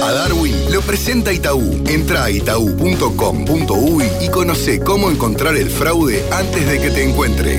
A Darwin lo presenta Itaú. Entra a itaú.com.uy y conoce cómo encontrar el fraude antes de que te encuentre.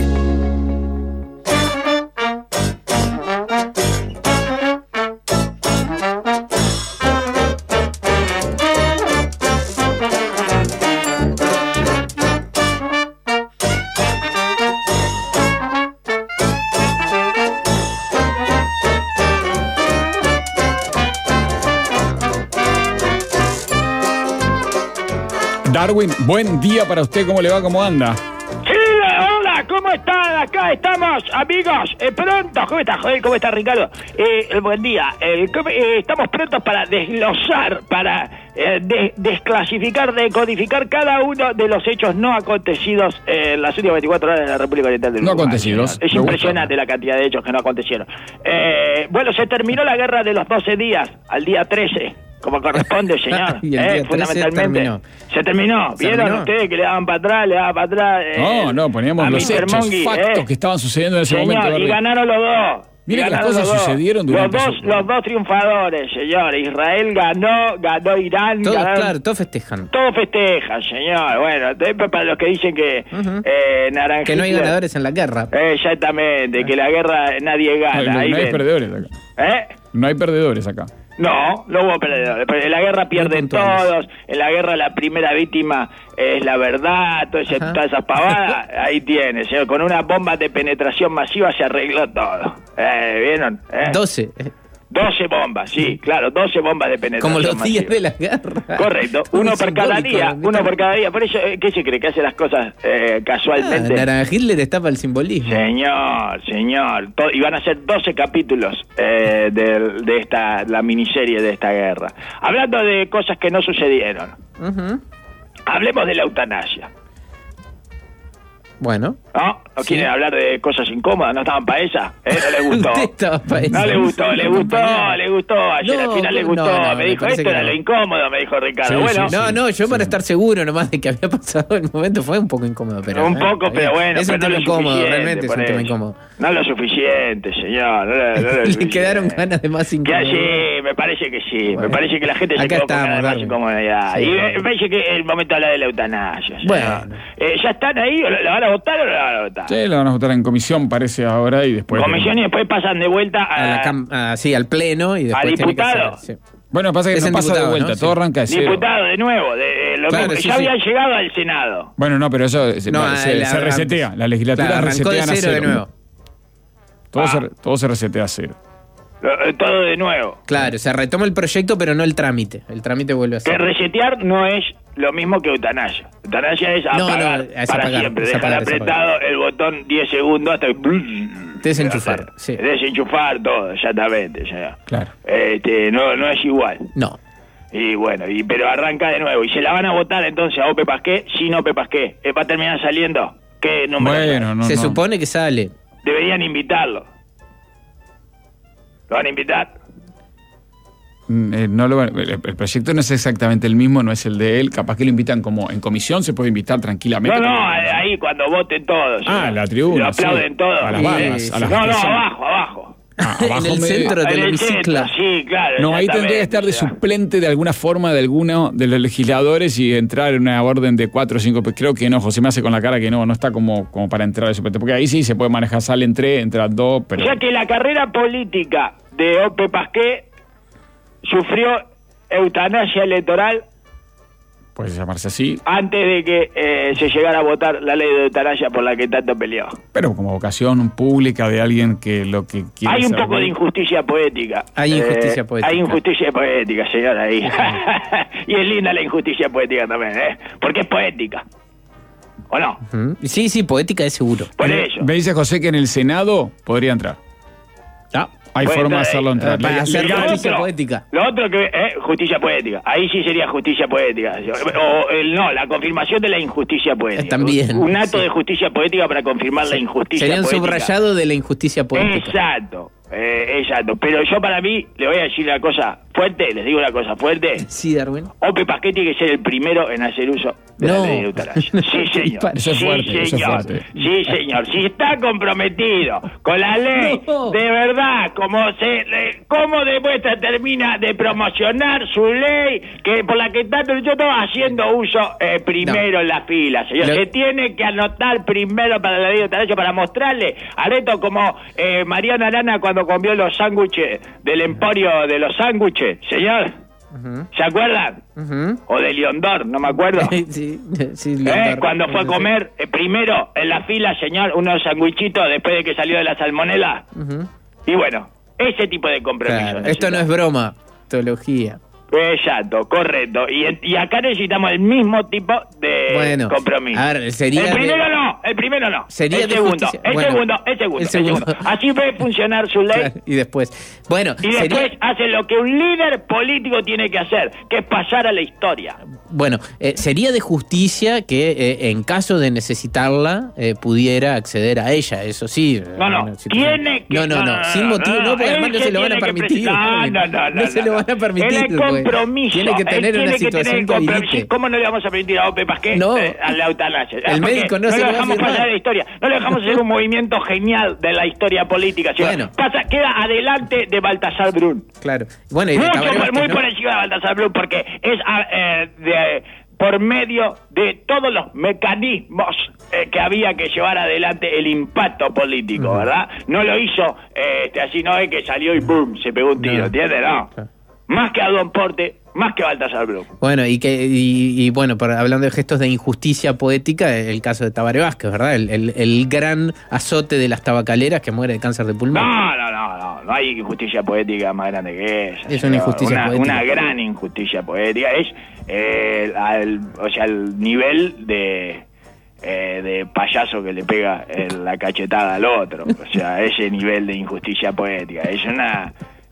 Darwin, buen día para usted, ¿cómo le va? ¿Cómo anda? Sí, hola, ¿cómo están? Acá estamos, amigos, prontos. ¿Cómo está, Joel? ¿Cómo está, Ricardo? Buen día. Estamos prontos para desglosar, para desclasificar, decodificar cada uno de los hechos no acontecidos en las últimas 24 horas en la República Oriental del Uruguay. No acontecidos. Es impresionante la cantidad de hechos que no acontecieron. Bueno, se terminó la guerra de los 12 días, al día 13. Como corresponde, señor. Y el día fundamentalmente. Se terminó. ¿Vieron ustedes que le daban para atrás, No, poníamos los hechos, factos que estaban sucediendo en ese momento. Y ganaron los dos. Miren que las cosas sucedieron durante los dos triunfadores, señor. Israel ganó Irán. Claro, todos festejan. Todos festejan, señor. Bueno, para los que dicen que Naranjito, que no hay ganadores en la guerra. Exactamente, que la guerra nadie gana. No hay perdedores acá. No hay perdedores acá. No hubo perdedores. En la guerra pierden todos. En la guerra la primera víctima es la verdad. Todas esas pavadas. Ahí tienes. Con una bomba de penetración masiva se arregló todo. ¿Vieron? 12 bombas, sí, claro, 12 bombas de penetración como los masiva. días de la guerra. Correcto, uno por cada día. Por eso, ¿qué se cree? ¿Que hace las cosas casualmente? Naranjito le destapa el simbolismo. Señor. Y van a ser 12 capítulos de la miniserie de esta guerra. Hablando de cosas que no sucedieron. Hablemos de la eutanasia. Bueno. ¿No quieren hablar de cosas incómodas? ¿No estaban para esa? ¿No le gustó? Usted estaba para esa. No le gustó. Ayer al final le gustó. Me dijo, esto era lo incómodo, me dijo Ricardo. Yo para estar seguro nomás de que había pasado el momento fue un poco incómodo. Pero pero bueno. Es un tema incómodo, realmente es un tema incómodo. No lo suficiente, señor. Le quedaron ganas de más incómodo. Sí, me parece que sí. Bueno, me parece que la gente se quedó con ganas de más incomodidad. Y me parece que es el momento de hablar de la eutanasia. Bueno. ¿Ya están ahí? ¿La van a votar o no la van a votar? Sí, la van a votar en comisión, parece ahora, y después... Comisión y después pasan de vuelta al pleno y después... ¿A diputado? Bueno, pasa que no pasa de vuelta, ¿no? Todo arranca de cero. Diputado, de nuevo, habían llegado al Senado. Bueno, no, pero eso se resetea, la legislatura resetea a cero. De nuevo. Todo se resetea a cero. Todo de nuevo. Claro, se retoma el proyecto, pero no el trámite. El trámite vuelve a ser. Que resetear no es lo mismo que eutanasia. Eutanasia es apagar para siempre. Dejar apretado el botón 10 segundos hasta que... Desenchufar, sí. Desenchufar todo, exactamente. Ya. Claro. No es igual. No. Y bueno, pero arranca de nuevo. ¿Y se la van a votar entonces a Ope Pasqué? Sin Ope Pasqué. ¿Va a terminar saliendo? ¿Qué número? Se supone que sale. Deberían invitarlo. ¿Lo van a invitar? El proyecto no es exactamente el mismo, no es el de él. Capaz que lo invitan como en comisión, se puede invitar tranquilamente. Ahí cuando voten todos. La tribuna. Lo aplauden todos. A las barras. Abajo. En el centro del hemiciclo. Sí, claro. No, ahí tendría que estar de suplente de alguna forma de alguno de los legisladores y entrar en una orden de 4 o 5. Creo que no, José me hace con la cara que no está como para entrar de suplente. Porque ahí sí se puede manejar, entran 2, pero... O sea que la carrera política de Ope Pasqué sufrió eutanasia electoral. Puede llamarse así. Antes de que se llegara a votar la ley de eutanasia por la que tanto peleó. Pero como vocación pública de alguien que lo que quiere... Hay un poco de injusticia poética. Hay injusticia poética, señor, ahí. Y es linda la injusticia poética también, porque es poética. ¿O no? Sí, poética es seguro. Por ello. Me dice José que en el Senado podría entrar. Hay forma de hacerlo entrar. Para hacer justicia poética. Lo otro que justicia poética. Ahí sí sería justicia poética. La confirmación de la injusticia poética. También. Un acto de justicia poética para confirmar la injusticia poética. Sería un subrayado de la injusticia poética. Exacto. Pero yo para mí, le voy a decir una cosa fuerte, les digo una cosa fuerte. Sí, Darwin. Ope Pasquet tiene que ser el primero en hacer uso de la ley de eutanasia. Sí, señor. Eso es fuerte, eso es fuerte. Sí, señor. Si está comprometido con la ley, de verdad, como demuestra, termina de promocionar su ley, que por la que está yo todo haciendo uso primero en la fila, señor. Se tiene que anotar primero para la ley de eutanasia para mostrarle a Reto como Mariana Arana cuando comió los sándwiches del emporio de los sándwiches, señor. ¿Se acuerdan? O de Leondor, no me acuerdo. Sí, Leondor. Cuando fue a comer primero en la fila, señor, unos sandwichitos después de que salió de la salmonela. Y bueno, ese tipo de compromiso. Claro, esto no es broma, teología. Exacto, correcto. Y acá necesitamos el mismo tipo de compromiso. A ver, sería el primero no. Sería el segundo. Así ve funcionar su ley. Claro, y después. Bueno, y después hace lo que un líder político tiene que hacer, que es pasar a la historia. Bueno, sería de justicia que en caso de necesitarla pudiera acceder a ella, eso sí. Tiene que... No, sin motivo, no, porque además no se lo van a permitir. No se lo van a permitir. Compromiso. Tiene que tener una situación que habilite. ¿Cómo no le vamos a permitir a Ope Pasquet a la eutanasia? El médico no se lo dejamos pasar de la historia. No le dejamos hacer un movimiento genial de la historia política. Bueno. Queda adelante de Baltasar Brun. Claro. Bueno, y muy por encima de Baltasar Brun, porque es por medio de todos los mecanismos que había que llevar adelante el impacto político, ¿verdad? No lo hizo así, no es que salió y boom, se pegó un tiro, ¿entiendes? No. Más que a Don Porte, más que a Baltasar Brun. Bueno, bueno, hablando de gestos de injusticia poética, el caso de Tabaré Vázquez, ¿verdad? El gran azote de las tabacaleras que muere de cáncer de pulmón. No hay injusticia poética más grande que esa. Es una injusticia poética. Una gran injusticia poética. Es el nivel de payaso que le pega la cachetada al otro. O sea, ese nivel de injusticia poética. Es una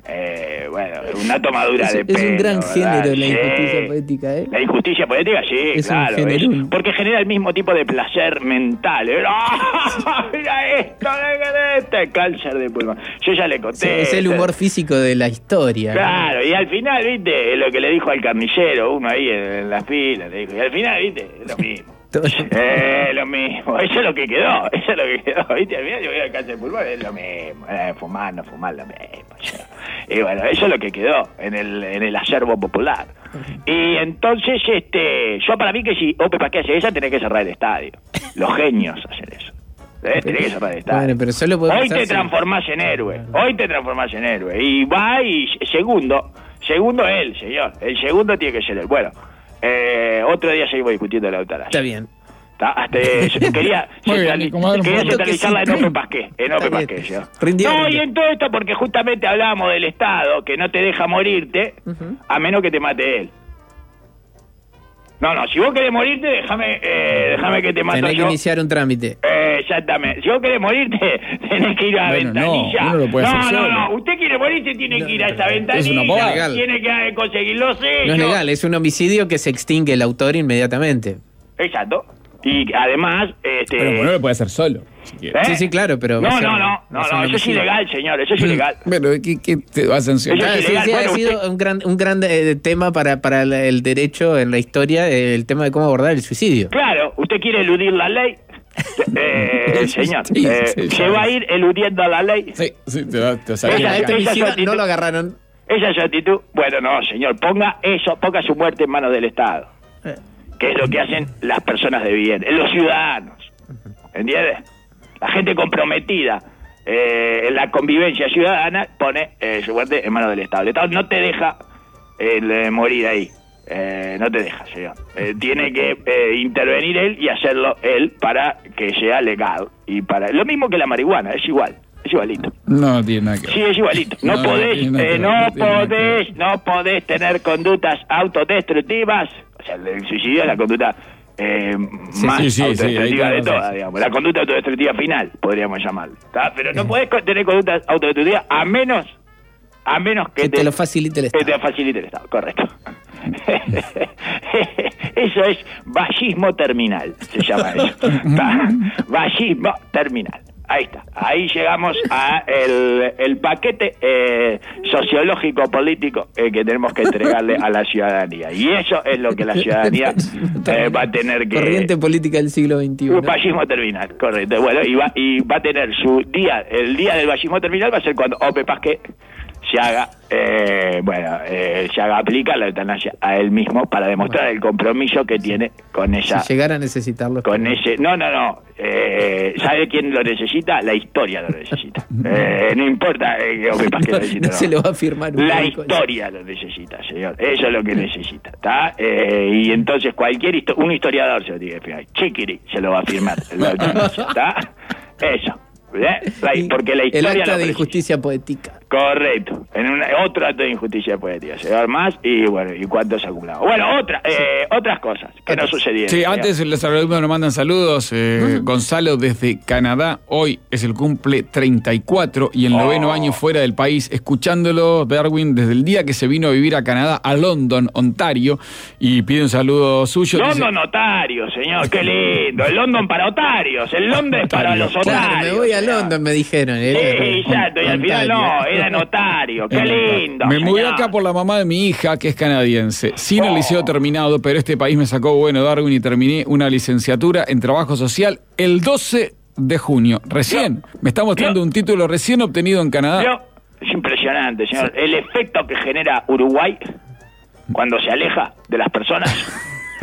tomadura de pelo. Es un gran género la injusticia poética, ¿eh? La injusticia poética, sí, es claro. Porque genera el mismo tipo de placer mental. Mira esto, este cáncer de pulmón. Yo ya le conté. Sí, es el humor físico de la historia. Claro, ¿no? Y al final, viste, lo que le dijo al carnicero, uno ahí en la fila, le dijo, y al final, viste, lo mismo. Lo mismo, eso es lo que quedó, ¿viste? Al final yo voy al cáncer de pulmón, es lo mismo, fumar, no fumar, lo mismo. Y bueno, eso es lo que quedó en el acervo popular. Y entonces, yo para mí que si Ope Pasquet hace esa, tenés que cerrar el estadio. Los genios hacen eso. Tenés que cerrar el estadio. Bueno, pero solo hoy te transformás en héroe. Y va y segundo él, señor. El segundo tiene que ser él. Bueno. Otro día seguimos discutiendo la eutanasia. Está bien. Quería centralizarla en Ope Pasquet. Y en todo esto porque justamente hablábamos del Estado que no te deja morirte a menos que te mate él. No, si vos querés morirte, déjame que te mate yo. Tenés que iniciar un trámite. Exactamente. Si vos querés morirte, tenés que ir a la ventanilla. No. Usted quiere morirse, tiene que ir a esa ventanilla. Tiene que conseguir los sellos. No es legal, es un homicidio que se extingue el autor inmediatamente. Exacto. Y además... Pero no lo puede hacer solo, si quiere. Sí, claro, pero... No, eso es ilegal, señor, eso es ilegal. Bueno, ¿qué te va a sancionar? Sí, ha sido un gran tema para el derecho en la historia, el tema de cómo abordar el suicidio. Claro, usted quiere eludir la ley, señor, se va a ir eludiendo la ley. Sí, te va a no lo agarraron. Esa es su actitud. Bueno, no, señor, ponga su muerte en manos del Estado. Que es lo que hacen las personas de bien, los ciudadanos, ¿entiendes? La gente comprometida en la convivencia ciudadana pone su muerte en manos del Estado. El Estado no te deja morir ahí, no te deja, señor. Tiene que intervenir él y hacerlo él para que sea legal. Lo mismo que la marihuana, es igualito. No tiene nada que ver. Sí, es igualito. No podés tener conductas autodestructivas. O sea, el suicidio es la conducta más autodestructiva de todas, digamos. La conducta autodestructiva final, podríamos llamarla. Pero no podés tener conductas autodestructivas a menos que te lo facilite el Estado. Que te lo facilite el Estado, correcto. Eso es vallismo terminal, se llama eso. Vallismo terminal. Ahí está. Ahí llegamos a el paquete sociológico político que tenemos que entregarle a la ciudadanía. Y eso es lo que la ciudadanía va a tener que... Corriente política del siglo XXI. Un fascismo terminal, correcto. Bueno, y va a tener su día, el día del fascismo terminal va a ser cuando Ope Pasquet se haga, se haga aplicar la eutanasia a él mismo para demostrar el compromiso que tiene con esa... Si llegara a necesitarlo. Con ese... No. ¿Sabe quién lo necesita? La historia lo necesita. No importa que Ope Pasquet lo necesita. No se lo va a firmar un La historia lo necesita, señor. Eso es lo que necesita, ¿está? Y entonces un historiador se lo tiene que firmar. Chiquiri se lo va a firmar. ¿Está? Eso. Porque la historia... El acta de injusticia poética. Correcto. Otro acto de injusticia poética. Llegar más y bueno, ¿y cuántos acumulados? Bueno, otras cosas que no sucedieron. Sí, antes los alumnos nos mandan saludos. Gonzalo desde Canadá. Hoy es el cumple 34 y el 9º año fuera del país. Escuchándolo, Darwin, desde el día que se vino a vivir a Canadá, a London, Ontario. Y pide un saludo suyo. London Otario, señor. Qué lindo. El London para otarios. El London es para los otarios. Claro, me voy a London, me dijeron. Exacto. Y al final no, era notario. Qué lindo. Me mudé acá por la mamá de mi hija, que es canadiense. Sin el liceo terminado, pero este país me sacó bueno, Darwin, y terminé una licenciatura en trabajo social el 12 de junio. Recién. Me está mostrando un título recién obtenido en Canadá. Es impresionante, señor. Sí. El efecto que genera Uruguay cuando se aleja de las personas.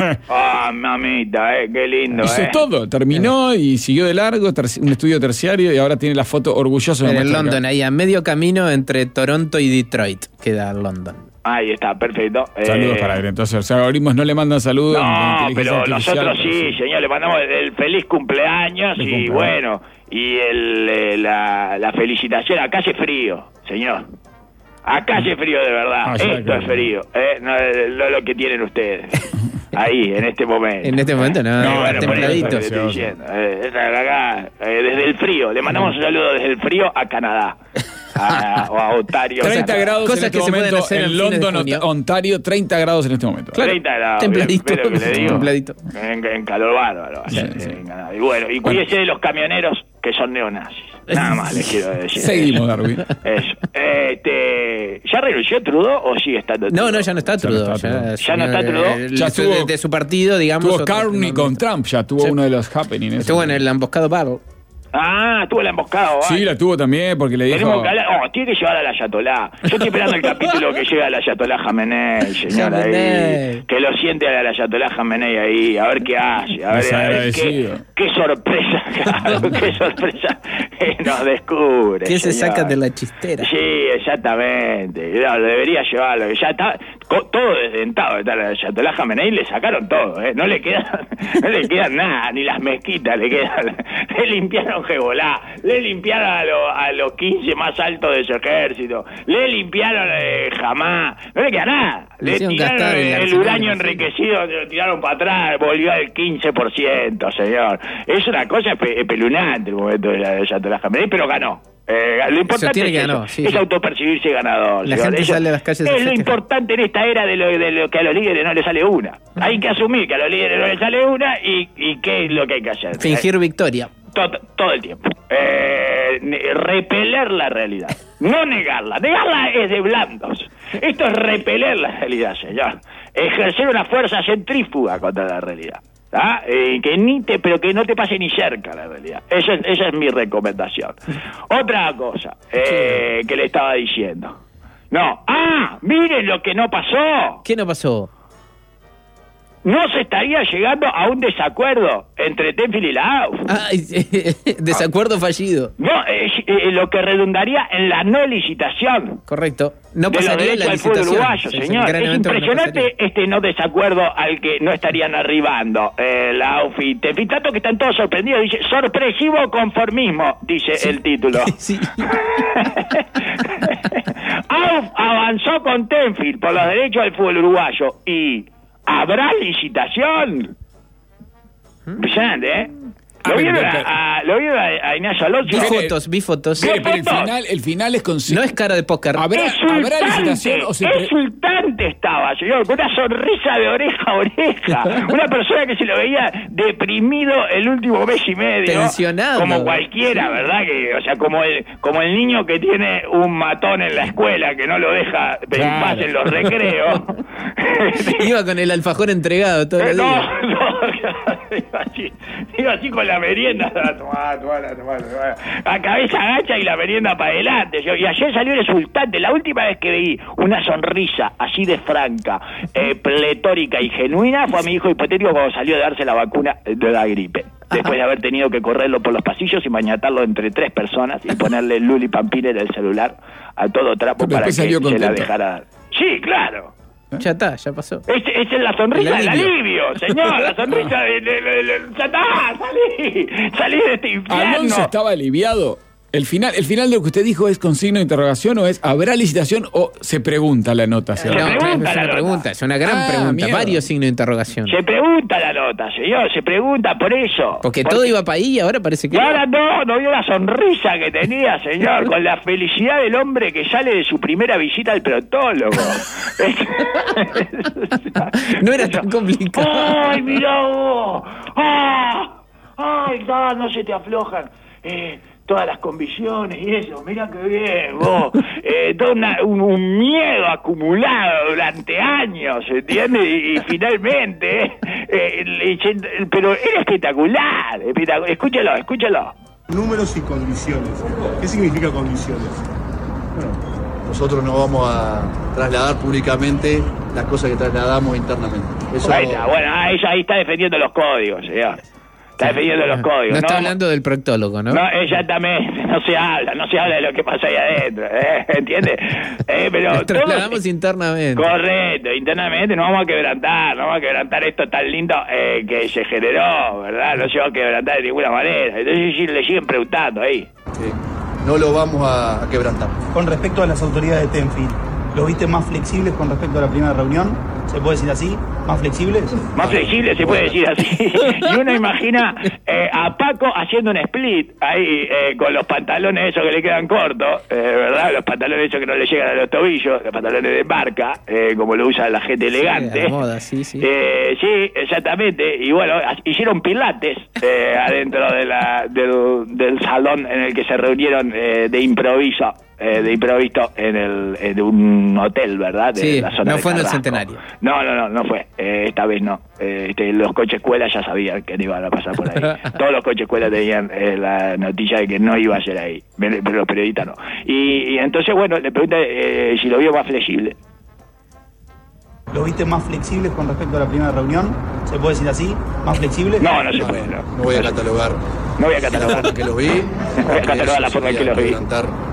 Mamita, qué lindo. Hizo todo, terminó y siguió de largo, un estudio terciario y ahora tiene la foto orgullosa. En London, ahí a medio camino entre Toronto y Detroit queda London. Ahí está, perfecto. Saludos para él. Entonces, los algoritmos no le mandan saludos. No, pero nosotros sí, señor, le mandamos el feliz cumpleaños y bueno, y la felicitación. Acá hace frío, señor. Acá hace frío de verdad. Esto es frío. No lo que tienen ustedes. Ahí, en este momento. En este momento no, templadito. Acá, desde el frío. Le mandamos un saludo desde el frío a Canadá. O a Ontario. 30 grados cosas en este que se momento pueden hacer en London, Ontario, 30 grados en este momento. Claro, 30 grados. Templadito. Pero que le digo, templadito. En calor bárbaro. Sí. Y bueno, y cuídese de los camioneros que son neonazis. Nada más les quiero decir. Seguimos, Darwin. Eso. ¿Ya renunció Trudeau o sigue estando Trudeau? No, ya no está Trudeau. Ya no está Trudeau. Ya estuvo de su partido, digamos. Tuvo Carney con Trump, ya tuvo uno de los happenings. Estuvo en el emboscado Battle. Tuvo la emboscada. Sí, la tuvo también, porque le dijo... Tenemos que hablar... tiene que llevar a la Ayatolá. Yo estoy esperando el capítulo que llega a la Ayatolá Jamenei, señora. Ahí. Que lo siente a la Ayatolá Jamenei ahí, a ver qué hace. A ver qué sorpresa, claro, qué sorpresa nos descubre. ¿Qué se saca de la chistera? Sí, exactamente. No, debería llevarlo. Ya está todo desdentado. Está la Ayatolá Jamenei, le sacaron todo. No le queda nada, ni las mezquitas le quedan. Le limpiaron Hezbolá, le limpiaron a los 15 más altos de su ejército, le limpiaron Hamás, no le queda nada. Le tiraron el uranio enriquecido, lo tiraron para atrás, volvió al 15%, señor. Es una cosa espeluznante el momento de la Ayatolá Jamenei, pero ganó. Lo importante es autopercibirse ganador. La gente sale a las calles. Es lo importante en esta era de lo que a los líderes no les sale una. Hay que asumir que a los líderes no les sale una y qué es lo que hay que hacer. Fingir victoria. Todo el tiempo. Repeler la realidad. No negarla. Negarla es de blandos. Esto es repeler la realidad, señor. Ejercer una fuerza centrífuga contra la realidad. Pero que no te pase ni cerca la realidad. Esa es mi recomendación. Otra cosa que le estaba diciendo. Miren lo que no pasó. ¿Qué no pasó? No se estaría llegando a un desacuerdo entre Tenfield y la AUF. Desacuerdo fallido. No, lo que redundaría en la no licitación. Correcto. No pasaría la licitación. Uruguayo, señor. Es impresionante este no desacuerdo al que no estarían arribando la AUF y Tenfield. Tanto que están todos sorprendidos. Dice, sorpresivo conformismo, dice el título. Sí. AUF avanzó con Tenfield por los derechos del fútbol uruguayo y... ¿habrá licitación? Impresionante, ¿Lo vieron a Ignacio Alonso? Vi fotos. Pero el final es consigo. No es cara de póker. ¿Habrá licitación o Exultante estaba, señor, con una sonrisa de oreja a oreja. Una persona que se lo veía deprimido el último mes y medio. Tensionado. Como cualquiera, ¿verdad? Que, o sea, como el niño que tiene un matón en la escuela que no lo deja más en los recreos. Iba con el alfajor entregado todo el día. Iba así con la merienda. Tomá. A cabeza agacha y la merienda para adelante. Y ayer salió exultante. La última vez que vi una sonrisa así de franca, pletórica y genuina fue a mi hijo hipotético cuando salió de darse la vacuna de la gripe. Después de haber tenido que correrlo por los pasillos y mañatarlo entre 3 personas y ponerle el Luli Pampiner del celular a todo trapo para que se la dejara. Sí, claro. Ya está, ya pasó. Esa es la sonrisa del alivio, señor. La sonrisa ya está, salí de este infierno. ¿Alonso estaba aliviado? El final de lo que usted dijo es con signo de interrogación o es ¿habrá licitación o se pregunta la nota? Es una pregunta, es una gran pregunta. Mierda. Varios signos de interrogación. Se pregunta la nota, señor, se pregunta por eso. Porque todo iba para ahí y ahora parece que... Ahora no vio la sonrisa que tenía, señor, con la felicidad del hombre que sale de su primera visita al proctólogo. No era tan complicado. ¡Ay, mirá vos! ¡Ay, no se te aflojan! Todas las convicciones y eso, mira qué bien, vos. Todo un miedo acumulado durante años, ¿entiendes? Y finalmente, pero era espectacular. Escúchalo. Números y condiciones. ¿Qué significa condiciones? Bueno, nosotros no vamos a trasladar públicamente las cosas que trasladamos internamente. Eso ahí está, ella ahí está defendiendo los códigos, señor. Está defendiendo los códigos. No está hablando del proctólogo, ¿no? No, exactamente. No se habla de lo que pasa ahí adentro, ¿entiendes? Pero nos trasladamos internamente. Correcto, internamente no vamos a quebrantar esto tan lindo que se generó, ¿verdad? No se va a quebrantar de ninguna manera. Entonces le siguen preguntando ahí. Sí, no lo vamos a quebrantar. Con respecto a las autoridades de Tenfi, ¿lo viste más flexibles con respecto a la primera reunión? ¿Se puede decir así? ¿Más flexibles? Más flexibles se puede decir así. Y uno imagina a Paco haciendo un split ahí con los pantalones esos que le quedan cortos, ¿verdad? Los pantalones esos que no le llegan a los tobillos, los pantalones de marca, como lo usa la gente elegante. Sí, la moda, sí. Sí, exactamente. Y bueno, hicieron pilates adentro del salón en el que se reunieron de improviso en un hotel, ¿verdad? Sí, la zona no fue en el Carrasco. Centenario. No fue. Esta vez no. Los coches escuela ya sabían que no iban a pasar por ahí. Todos los coches escuela tenían la noticia de que no iba a ser ahí, pero los periodistas no. Y entonces, bueno, le pregunté si lo vio más flexible. ¿Lo viste más flexibles con respecto a la primera reunión? ¿Se puede decir así? ¿Más flexibles? No se puede. No voy a catalogar. No voy a catalogar. La forma que lo vi. No voy a catalogar la forma en que lo vi.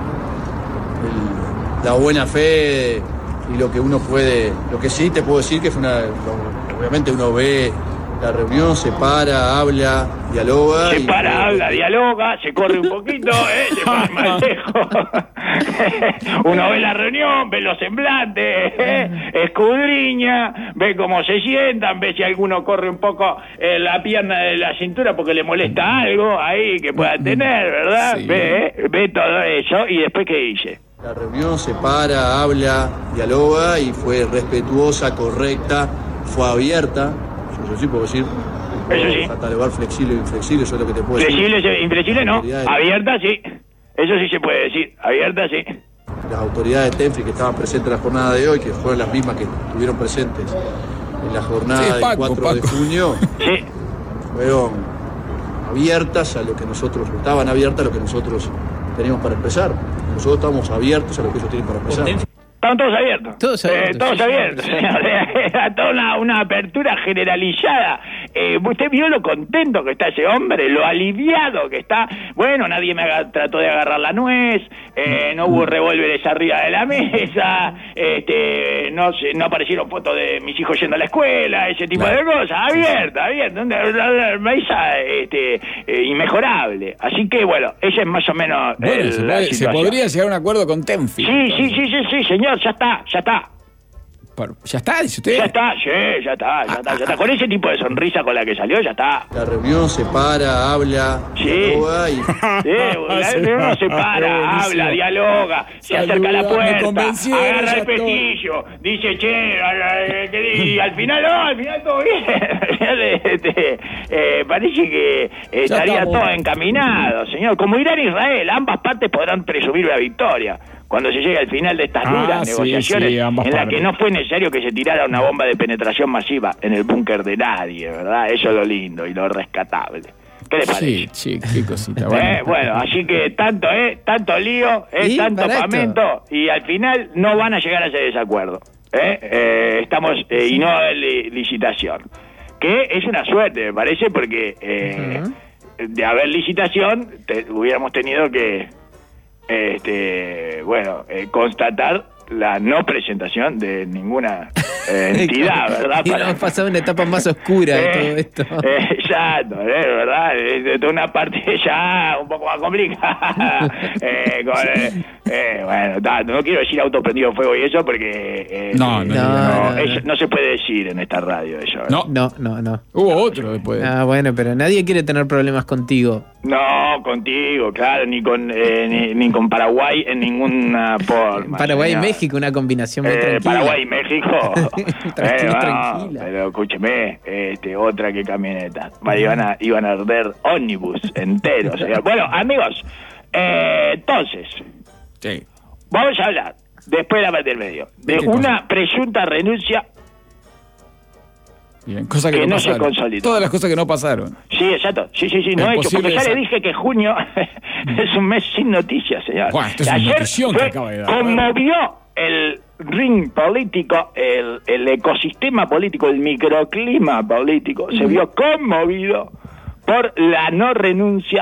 La buena fe y lo que uno puede, lo que sí te puedo decir que fue obviamente uno ve la reunión, se para, habla, dialoga. Dialoga, se corre un poquito, se pone más lejos. Uno ve la reunión, ve los semblantes, escudriña, ve cómo se sientan, ve si alguno corre un poco la pierna de la cintura porque le molesta algo ahí que pueda tener, ¿verdad? Sí. Ve todo eso y después ¿qué dice? La reunión se para, habla, dialoga y fue respetuosa, correcta, fue abierta. Eso sí puedo decir. Eso sí. Catalogar flexible o inflexible, eso es lo que te puedo decir. Flexible, inflexible no. Abierta sí. Eso sí se puede decir. Abierta sí. Las autoridades de Tenfi que estaban presentes en la jornada de hoy, que fueron las mismas que estuvieron presentes en la jornada del 4 de junio, fueron abiertas a lo que nosotros, estaban abiertas a lo que nosotros teníamos para expresar. Nosotros estamos abiertos a lo que ellos tienen para expresar. Estaban todos abiertos. Todos abiertos. Era toda una apertura generalizada. Usted vio lo contento que está ese hombre, lo aliviado que está. Bueno, nadie trató de agarrar la nuez, no hubo revólveres arriba de la mesa, no aparecieron fotos de mis hijos yendo a la escuela, ese tipo de cosas. Abierta. Una mesa inmejorable. Así que, bueno, esa es más o menos se podría llegar a un acuerdo con Tenfi. Sí, señor, ya está. ¿Ya está? ¿Dice usted? Ya está. Con ese tipo de sonrisa con la que salió, ya está. La reunión se para, habla, dialoga y... La reunión se para, habla, dialoga, se acerca a la puerta, agarra el pestillo, dice, y al final todo bien. Parece que estaría todo encaminado, señor. Como Irán e Israel, ambas partes podrán presumir la victoria cuando se llegue al final de estas duras negociaciones, en la que no fue necesario que se tirara una bomba de penetración masiva en el búnker de nadie, ¿verdad? Eso es lo lindo y lo rescatable. ¿Qué le parece? Sí, qué cosita. Bueno, así que tanto lío, tanto pamento, y al final no van a llegar a ese desacuerdo. Estamos, y no a licitación. Que es una suerte, me parece, porque de haber licitación hubiéramos tenido que constatar la no presentación de ninguna entidad, ¿verdad? Y hemos pasado una etapa más oscura de todo esto. Exacto, ¿verdad? De toda una parte ya un poco más complicada. No quiero decir autoprendido fuego y eso porque no se puede decir en esta radio eso. No. Hubo otro después. Bueno, pero nadie quiere tener problemas contigo. No, contigo, claro, ni con Paraguay en ninguna forma. Paraguay y México, una combinación muy tranquila. Paraguay y México. Tranquila. Pero escúcheme, otra que camioneta. Iban a arder ómnibus enteros. Bueno, amigos, entonces, sí, vamos a hablar, después de la parte del medio, de una presunta renuncia. Bien, cosa que no se consolidó. Todas las cosas que no pasaron. Sí, exacto. Sí, no hecho. Porque ya le dije que junio es un mes sin noticias, señor. Bueno, esto es una notición que acaba de dar. Conmovió el ring político, el ecosistema político, el microclima político, se vio conmovido por la no renuncia,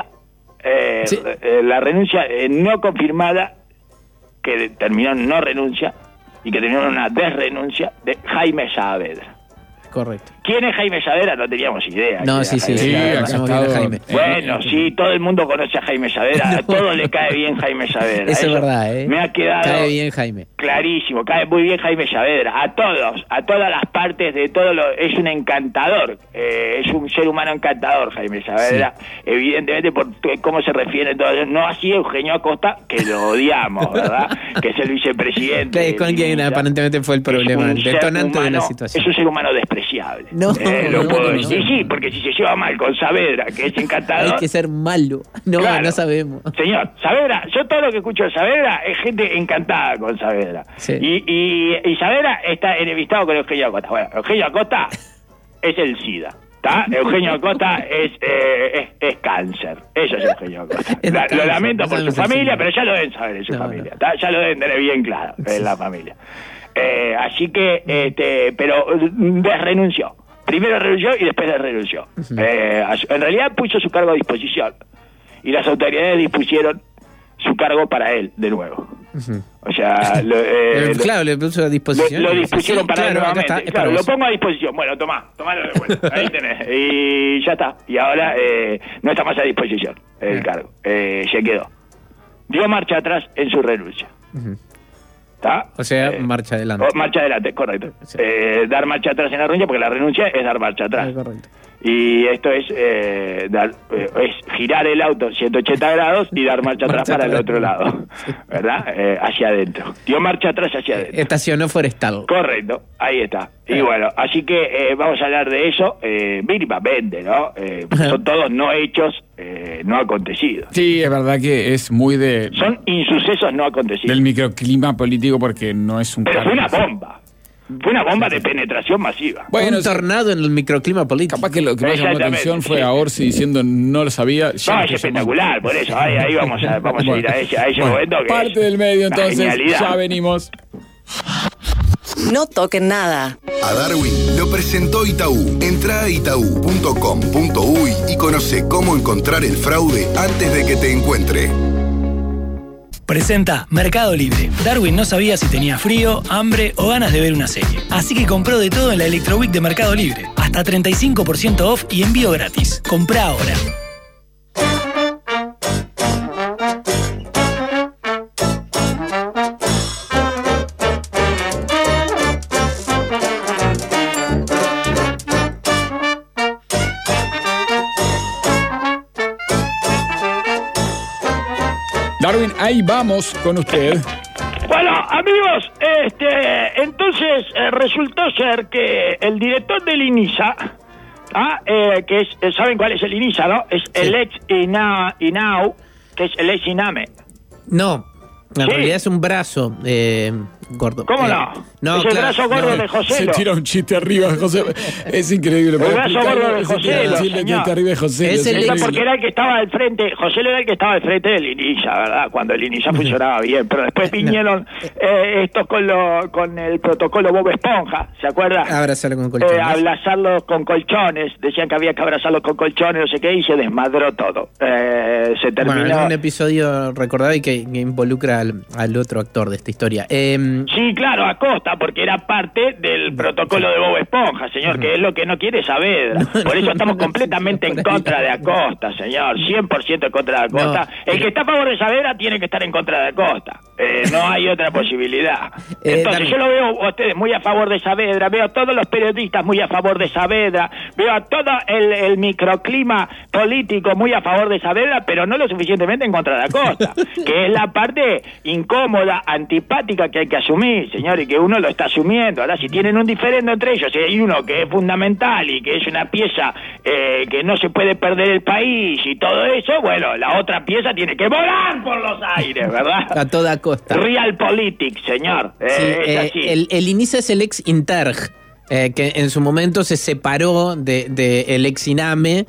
la renuncia no confirmada, que terminó en no renuncia y que terminó en una desrenuncia de Jaime Saavedra. Correcto. ¿Quién es Jaime Saavedra? No teníamos idea. No, sí, Jaime. Bueno, sí, todo el mundo conoce a Jaime Saavedra, a todos le cae bien Jaime Saavedra. Eso es verdad, me ha quedado cae bien Jaime. Clarísimo, cae muy bien Jaime Saavedra, a todas las partes de todo es un encantador, es un ser humano encantador Jaime Saavedra, evidentemente por cómo se refiere todo, no así Eugenio Acosta, que lo odiamos, ¿verdad? Que es el vicepresidente. Con quien aparentemente fue el problema, el detonante de la situación. Es un ser humano despreciable. No puedo decir. Sí, porque si se lleva mal con Saavedra, que es encantador. Hay que ser malo. No sabemos. Señor, Saavedra, yo todo lo que escucho de Saavedra es gente encantada con Saavedra. Sí. Y Saavedra está enemistado con Eugenio Acosta. Bueno, Eugenio Acosta es el SIDA. Eugenio Acosta es cáncer. Eso es Eugenio Acosta. Lo lamento por su familia, pero ya lo deben saber en su familia. Ya lo deben tener bien claro en la familia. Así que, pero renunció. Primero renunció y después renunció. En realidad puso su cargo a disposición y las autoridades dispusieron su cargo para él de nuevo. O sea, le puso a disposición. Lo dispusieron para él nuevamente. Claro, lo pongo a disposición. Bueno, tomalo de vuelta. Ahí tenés. Y ya está. Y ahora no está más a disposición el cargo. Se quedó. Dio marcha atrás en su renuncia. ¿Está? O sea, marcha adelante. Marcha adelante, correcto. Sí. Dar marcha atrás en la renuncia, porque la renuncia es dar marcha atrás. Correcto. Y esto es girar el auto 180 grados y dar marcha atrás para el otro lado, ¿verdad? Hacia adentro. Dio marcha atrás hacia adentro. Estacionó forestal. Correcto, ahí está. Y bueno, así que vamos a hablar de eso mínimamente, ¿no? Son todos no hechos, no acontecidos. Sí, es verdad que es muy de... Son insucesos no acontecidos. Del microclima político, porque no es un... Pero fue una bomba. Fue una bomba de penetración masiva. Bueno, un tornado en el microclima político. Capaz que lo que más llamó la atención fue a Orsi diciendo no lo sabía. No, es espectacular, por eso. Ahí vamos a ir a ese momento. Que parte del medio, entonces. Ya venimos. No toquen nada. A Darwin lo presentó Itaú. Entrá a itaú.com.uy y conoce cómo encontrar el fraude antes de que te encuentre. Presenta Mercado Libre. Darwin no sabía si tenía frío, hambre o ganas de ver una serie. Así que compró de todo en la Electro Week de Mercado Libre. Hasta 35% off y envío gratis. Comprá ahora. Darwin, ahí vamos con usted. Bueno, amigos, entonces resultó ser que el director del INISA, que es, ¿saben cuál es el INISA, no? Es el ex INAU, que es el ex INAME. No, en realidad es un brazo gordo. ¿Cómo no? No, es el brazo gordo de José. Se tira un chiste arriba, José. Es increíble. El brazo gordo de José. Arriba de José. Es el porque era el que estaba al frente. José era el que estaba al frente del INISA, ¿verdad? Cuando el INISA funcionaba bien. Pero después vinieron estos con el protocolo Bob Esponja, ¿se acuerda? Abrazarlo con colchones. Abrazarlos con colchones. Decían que había que abrazarlos con colchones, no sé qué, y se desmadró todo. Se terminó. Bueno, es un episodio recordado y que involucra al otro actor de esta historia. Sí, claro, Acosta, porque era parte del protocolo de Bob Esponja, señor, que es lo que no quiere Saavedra. Por eso estamos completamente en contra de Acosta, señor, 100% en contra de Acosta. El que está a favor de Saavedra tiene que estar en contra de Acosta. No hay otra posibilidad. Entonces yo lo veo a ustedes muy a favor de Saavedra, veo a todos los periodistas muy a favor de Saavedra, veo a todo el microclima político muy a favor de Saavedra, pero no lo suficientemente en contra de Acosta, que es la parte incómoda, antipática que hay que asumir, señor, y que uno lo está asumiendo. Ahora, si tienen un diferendo entre ellos, si hay uno que es fundamental y que es una pieza que no se puede perder el país y todo eso, bueno, la otra pieza tiene que volar por los aires, ¿verdad? A toda costa. Realpolitik, señor. Es así. El INISA es el ex Interg. Que en su momento se separó de el ex INAME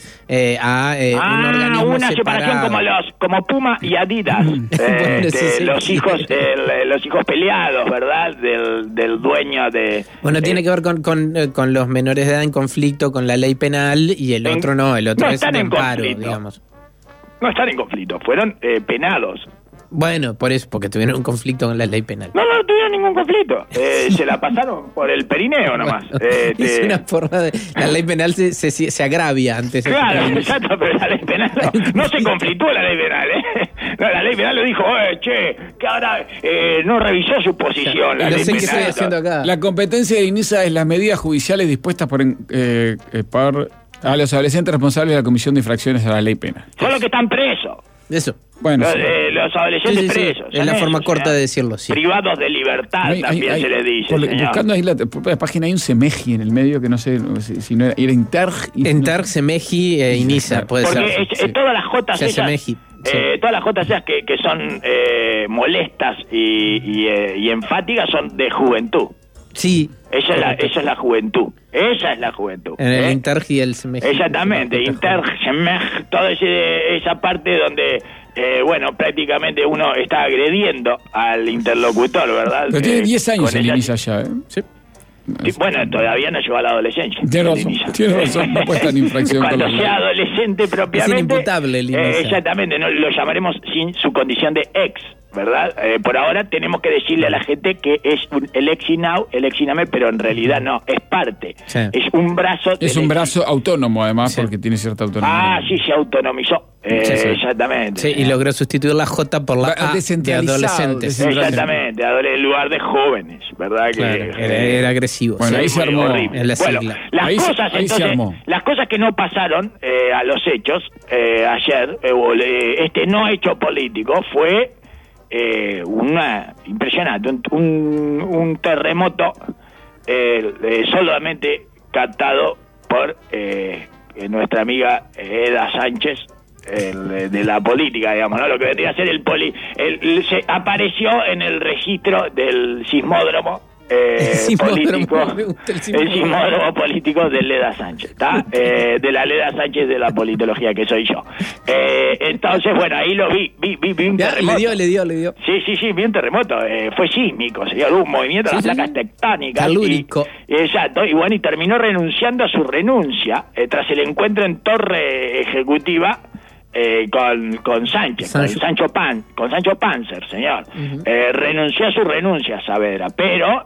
a un organismo una separación como Puma y Adidas. Bueno, sí, los hijos peleados, ¿verdad? Del dueño de... Bueno, tiene que ver con los menores de edad en conflicto con la ley penal y el otro no, el otro es un amparo, digamos. No están en conflicto, fueron penados. Bueno, por eso, porque tuvieron un conflicto con la ley penal. No tuvieron ningún conflicto. Se la pasaron por el perineo nomás. Es una forma de... La ley penal se agravia antes. Claro, exacto, pero la ley penal no se conflictó la ley penal, No, la ley penal lo dijo, que ahora no revisó su posición. La ley penal. ¿Qué estoy haciendo acá? La competencia de INISA es las medidas judiciales dispuestas por a los adolescentes responsables de la comisión de infracciones a la ley penal. Son los que están presos. Eso. Bueno, los adolescentes presos. Es la forma corta de decirlo, sí. Privados de libertad también se le dice. Buscando ahí la página hay un Semeji en el medio que no sé si no era Interg. Interg, Semeji e INISA, puede porque ser. Todas las Jotas esas, Semeji. todas las Jotas esas que son molestas y enfáticas son de juventud. Sí. Esa es la juventud. Esa es la juventud. En el Interg y el Semeji. Exactamente, Interg, Semeji, toda esa parte donde, prácticamente uno está agrediendo al interlocutor, ¿verdad? Pero tiene 10 años el INISA ya, ¿eh? Sí. Bueno, todavía no llegó a la adolescencia. Tiene razón, no puesta en infracción. Cuando sea adolescente propiamente... Es inimputable el INISA. Exactamente, no, lo llamaremos sin su condición de ex, ¿verdad? Por ahora tenemos que decirle a la gente que es el ex INAME, pero en realidad no, es parte. Sí. Es un brazo... Es un brazo autónomo, además, porque tiene cierta autonomía. Sí, se autonomizó. Exactamente. Sí, y logró sustituir la J por la A de adolescentes. Exactamente, en lugar de jóvenes, ¿verdad? Claro, era agresivo. Bueno, ahí se armó en la sigla. Las cosas que no pasaron a los hechos ayer, este no hecho político fue impresionante, un terremoto solamente captado por nuestra amiga Eda Sánchez, de la política, digamos, ¿no? Lo que vendría a ser se apareció en el registro del sismódromo político, el sismódromo político de Leda Sánchez, ¿está? De la Leda Sánchez de la politología, que soy yo. Entonces, bueno, ahí lo vi un terremoto. Le dio. Sí, vi un terremoto. Fue sísmico, sería un movimiento de las placas tectónicas. Calúrico. Exacto, y terminó renunciando a su renuncia tras el encuentro en Torre Ejecutiva con Sánchez, con Sancho Panzer, señor. Uh-huh. Renunció a su renuncia, Saavedra, pero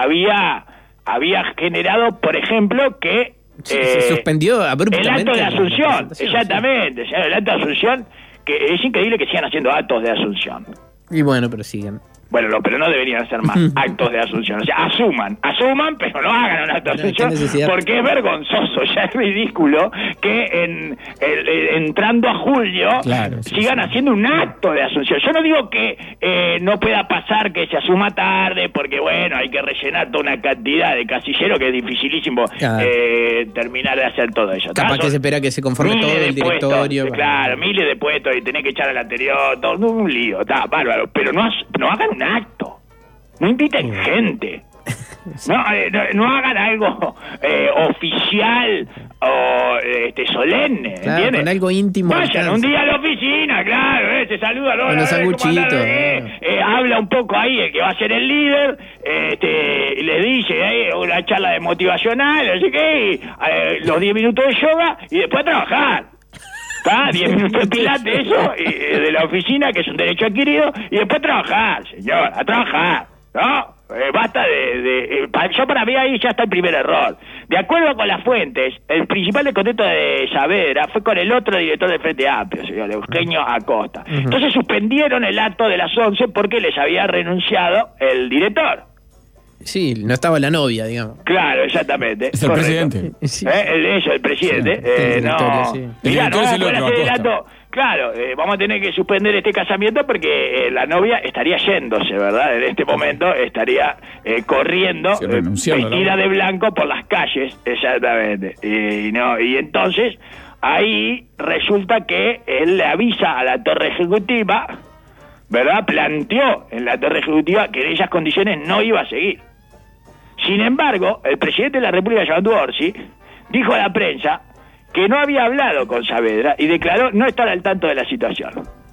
había generado, por ejemplo, que se suspendió abruptamente el acto de Asunción. Exactamente, señor, el acto de Asunción, que es increíble que sigan haciendo actos de Asunción. Y bueno, pero siguen. Bueno, pero no deberían hacer más actos de asunción. O sea, asuman, pero no hagan un acto de asunción, porque es vergonzoso, ya es ridículo que entrando a julio sigan haciendo un acto de asunción. Yo no digo que no pueda pasar que se asuma tarde, porque bueno, hay que rellenar toda una cantidad de casilleros que es dificilísimo terminar de hacer todo eso. Capaz que se espera que se conforme todo el directorio. Claro, miles de puestos y tenés que echar al anterior, todo un lío, está bárbaro, pero no hagan un acto, no inviten gente, no hagan algo oficial o solemne, ¿entiendes? Con algo íntimo. Vayan un día a la oficina, claro, se saluda, con los sanguchitos, habla un poco ahí el que va a ser el líder, le dice una charla de motivacional, así que los 10 minutos de yoga y después a trabajar. 10 minutos de pilates, eso, de la oficina, que es un derecho adquirido, y después trabajar, señor, a trabajar, ¿no? Basta yo para mí ahí ya está el primer error. De acuerdo con las fuentes, el principal descontento de Saavedra fue con el otro director del Frente Amplio, señor Eugenio Acosta. Entonces suspendieron el acto de las 11 porque les había renunciado el director. Sí, no estaba la novia, digamos. Claro, exactamente. Es el presidente. Sí. El presidente. Mirá, no vamos a poder hacer el acto. Claro, vamos a tener que suspender este casamiento porque la novia estaría yéndose, ¿verdad? En este momento estaría corriendo, vestida de blanco por las calles, exactamente. Y entonces, ahí resulta que él le avisa a la torre ejecutiva, ¿verdad? Planteó en la torre ejecutiva que en esas condiciones no iba a seguir. Sin embargo, el presidente de la República, Giovanni Orsi, dijo a la prensa que no había hablado con Saavedra y declaró no estar al tanto de la situación.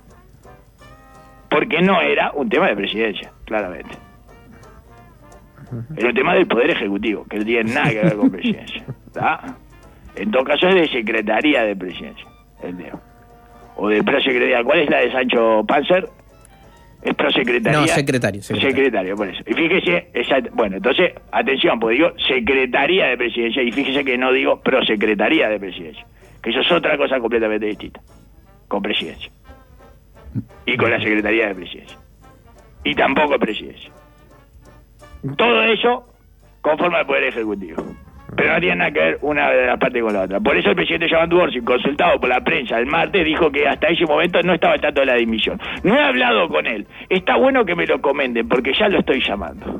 Porque no era un tema de presidencia, claramente. Era un tema del Poder Ejecutivo, que no tiene nada que ver con presidencia. ¿Tá? En todo caso es de Secretaría de Presidencia, el de. O de Prosecretaría. ¿Cuál es la de Sancho Panzer? Es prosecretaría. No, secretario. Secretario, por eso. Y fíjese, bueno, entonces, atención, porque digo Secretaría de Presidencia, y fíjese que no digo Prosecretaría de Presidencia, que eso es otra cosa completamente distinta, con Presidencia. Y con la Secretaría de Presidencia. Y tampoco Presidencia. Todo eso conforme al Poder Ejecutivo. Pero no tiene nada que ver una de las partes con la otra. Por eso el presidente Giovanni Orsi, consultado por la prensa el martes, dijo que hasta ese momento no estaba al tanto de la dimisión. No he hablado con él. Está bueno que me lo comenten, porque ya lo estoy llamando.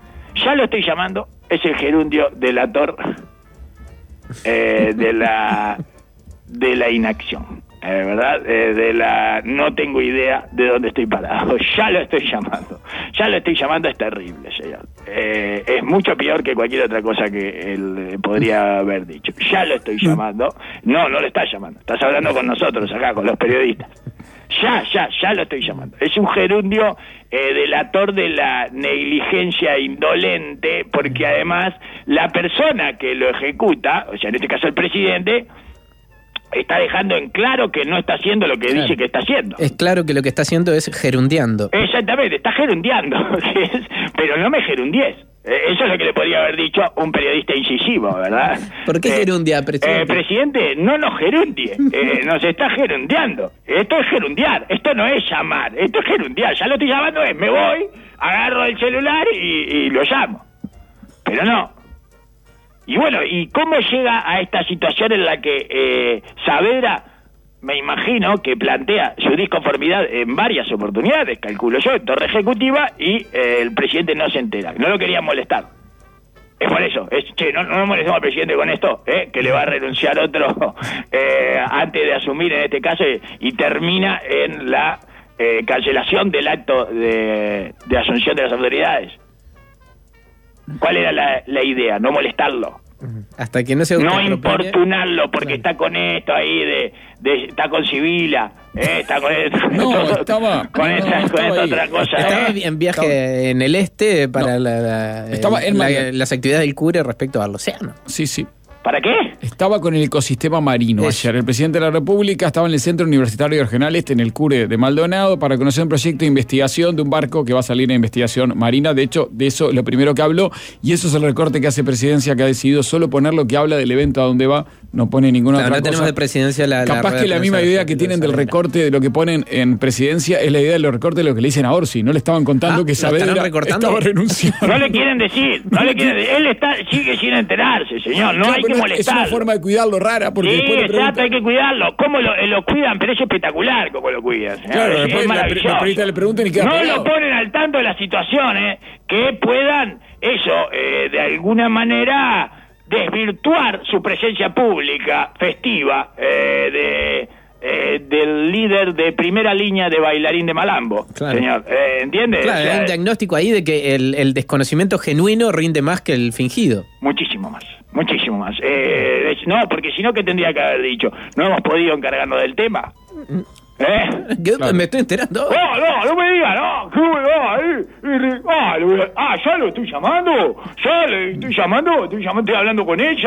Es el gerundio delator de la inacción. ¿Verdad? No tengo idea de dónde estoy parado. Ya lo estoy llamando, es terrible, señor. Es mucho peor que cualquier otra cosa que él podría haber dicho. Ya lo estoy llamando. No lo estás llamando. Estás hablando con nosotros acá, con los periodistas. Ya lo estoy llamando. Es un gerundio delator de la negligencia indolente, porque además la persona que lo ejecuta, o sea, en este caso el presidente, está dejando en claro que no está haciendo lo que dice que está haciendo. Es claro que lo que está haciendo es gerundeando. Exactamente, está gerundeando, pero no me gerundies. Eso es lo que le podría haber dicho un periodista incisivo, ¿verdad? ¿Por qué gerundia, presidente? Presidente, no nos gerundie, nos está gerundeando. Esto es gerundear, esto no es llamar, esto es gerundear. Ya lo estoy llamando, me voy, agarro el celular y lo llamo. Pero no. Y bueno, ¿y cómo llega a esta situación en la que Saavedra, me imagino, que plantea su disconformidad en varias oportunidades, calculo yo, en torre ejecutiva, y el presidente no se entera? No lo quería molestar. Es por eso, no molestemos al presidente con esto, que le va a renunciar otro antes de asumir en este caso, y termina en la cancelación del acto de asunción de las autoridades. ¿Cuál era la idea? No molestarlo. Hasta que no se no importunarlo, porque está con esto ahí está con Sibila, está con esto. Estaba con esta otra cosa. Estaba en viaje en el este para las actividades del CURE respecto al océano. Sí. ¿Para qué? Estaba con el ecosistema marino ayer. El presidente de la República estaba en el Centro Universitario Regional Este, en el CURE de Maldonado, para conocer un proyecto de investigación de un barco que va a salir en investigación marina. De hecho, de eso es lo primero que habló, y eso es el recorte que hace Presidencia, que ha decidido solo poner lo que habla del evento a donde va, No pone ninguna otra no cosa. tenemos de presidencia la Capaz que la misma idea que tienen del recorte de lo que ponen en presidencia es la idea de los recortes de lo que le dicen a Orsi. No le estaban contando que Saavedra estaba renunciando. No le quieren decir. Él sigue sin enterarse, señor. No hay que molestarlo. Es una forma de cuidarlo rara. Porque sí, exacto, hay que cuidarlo. ¿Cómo lo cuidan? Pero es espectacular cómo lo cuidan. Claro, después los periodistas le preguntan y queda no lo ponen al tanto de las situaciones que puedan, de alguna manera desvirtuar su presencia pública festiva del líder de primera línea de bailarín de Malambo, claro. Señor, ¿entiende? Claro, hay un diagnóstico ahí de que el desconocimiento genuino rinde más que el fingido. Muchísimo más. No, porque si no, ¿qué tendría que haber dicho? No hemos podido encargarnos del tema. Claro. Me estoy enterando. No me diga, no. Ya lo estoy llamando. Estoy hablando con él,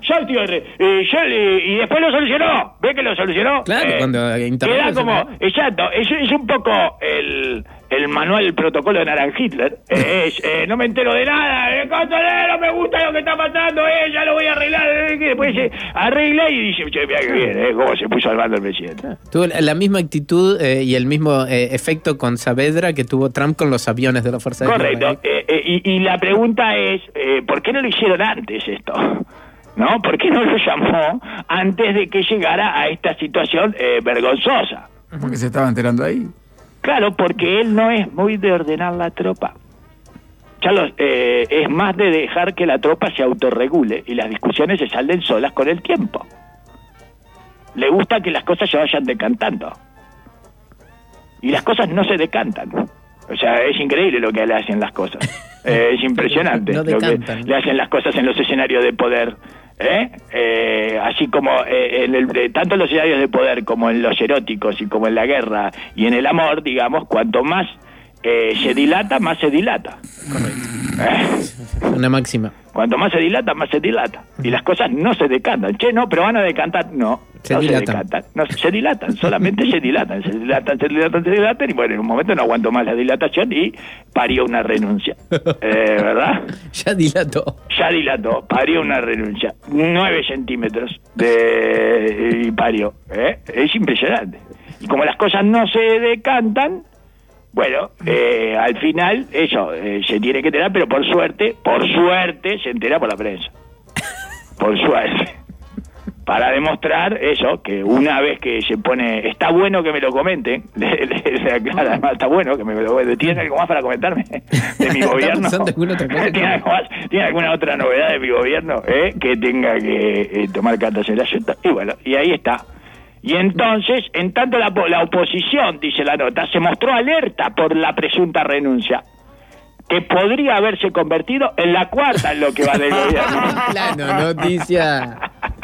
y después lo solucionó. ¿Ve que lo solucionó? Claro, cuando queda como, exacto, es un poco el manual, el protocolo de Naran Hitler. No me entero de nada, no me gusta lo que está pasando, ya lo voy a arreglar. Después arregla y dice, mira que bien, cómo se puso al bando el presidente. Tuvo la misma actitud y el mismo efecto con Saavedra que tuvo Trump con los aviones de la Fuerza Aérea. Correcto. Y la pregunta es, ¿por qué no lo hicieron antes esto? ¿No? ¿Por qué no lo llamó antes de que llegara a esta situación vergonzosa? Porque se estaba enterando ahí. Claro, porque él no es muy de ordenar la tropa. Es más de dejar que la tropa se autorregule y las discusiones se salden solas con el tiempo. Le gusta que las cosas se vayan decantando. Y las cosas no se decantan. O sea, es increíble lo que le hacen las cosas. Es impresionante lo que le hacen las cosas en los escenarios de poder. Así como tanto en los escenarios de poder como en los eróticos y como en la guerra y en el amor, digamos, cuanto más se dilata, más se dilata. Correcto. Una máxima. Cuanto más se dilata, más se dilata. Y las cosas no se decantan. No, pero van a decantar. No, se decantan. No, se dilatan, solamente se dilatan. Se dilatan. Y bueno, en un momento no aguanto más la dilatación y parió una renuncia. ¿Verdad? Ya dilató, parió una renuncia. 9 centímetros y parió. Es impresionante. Y como las cosas no se decantan, bueno, al final eso se tiene que enterar, pero por suerte se entera por la prensa. Por suerte. Para demostrar eso, que una vez que se pone, está bueno que me lo comenten, además está bueno que me lo comenten. ¿Tienen algo más para comentarme de mi gobierno? ¿Tiene alguna otra novedad de mi gobierno que tenga que tomar cartas en el asunto? Y bueno, y ahí está. Y entonces, en tanto la oposición, dice la nota, se mostró alerta por la presunta renuncia, que podría haberse convertido en la cuarta en lo que va del gobierno. Plano, noticia.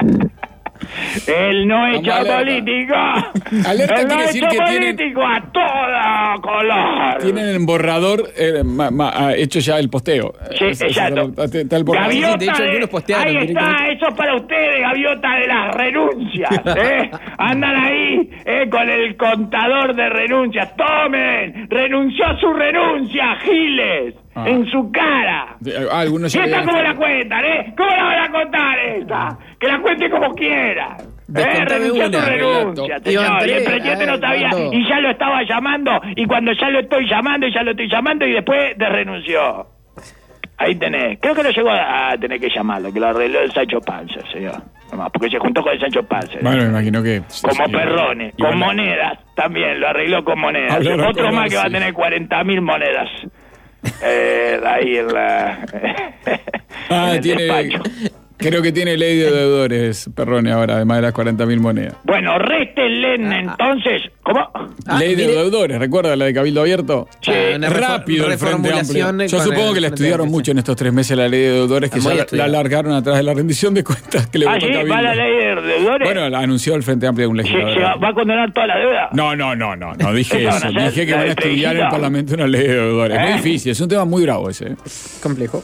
El no hecho político. Alerta quiere decir que político a todo color. Tienen el borrador hecho ya el posteo. Sí, exacto. Está el borrador. Gaviota de hecho, algunos postearon. Ahí está, eso es para ustedes, gaviota de las renuncias. Andan ahí con el contador de renuncias. ¡Tomen! Renunció a su renuncia, Giles. En su cara. Algunos ¿Y esta cómo la cuentan, ¿Cómo la van a contar esta? Que la cuente como quiera. Renunció a su renuncia, señor. Y el presidente no sabía y ya lo estaba llamando. Y cuando ya lo estoy llamando y después renunció. Ahí tenés. Creo que no llegó a tener que llamarlo, que lo arregló el Sancho Panza, señor. Nomás, porque se juntó con el Sancho Panza. Bueno, me imagino que... Como perrones, con monedas también, lo arregló con monedas. Otro más que va a tener 40.000 monedas. Ahí en la... en el despacho. Creo que tiene ley de deudores, Perrone, ahora, además de las 40.000 monedas. Bueno, réstenle entonces... ¿Cómo? Ley de deudores, ¿recuerda la de Cabildo Abierto? Sí, rápido el Frente Amplio. Yo supongo que la estudiaron mucho en estos 3 meses la ley de deudores, que ya la alargaron atrás de la rendición de cuentas que le votó Cabildo. ¿Va la ley de deudores? Bueno, la anunció el Frente Amplio de un legislador. ¿Se va a condenar toda la deuda? No dije eso. Dije que van a estudiar en el Parlamento una ley de deudores. Es muy difícil, es un tema muy bravo ese. Complejo.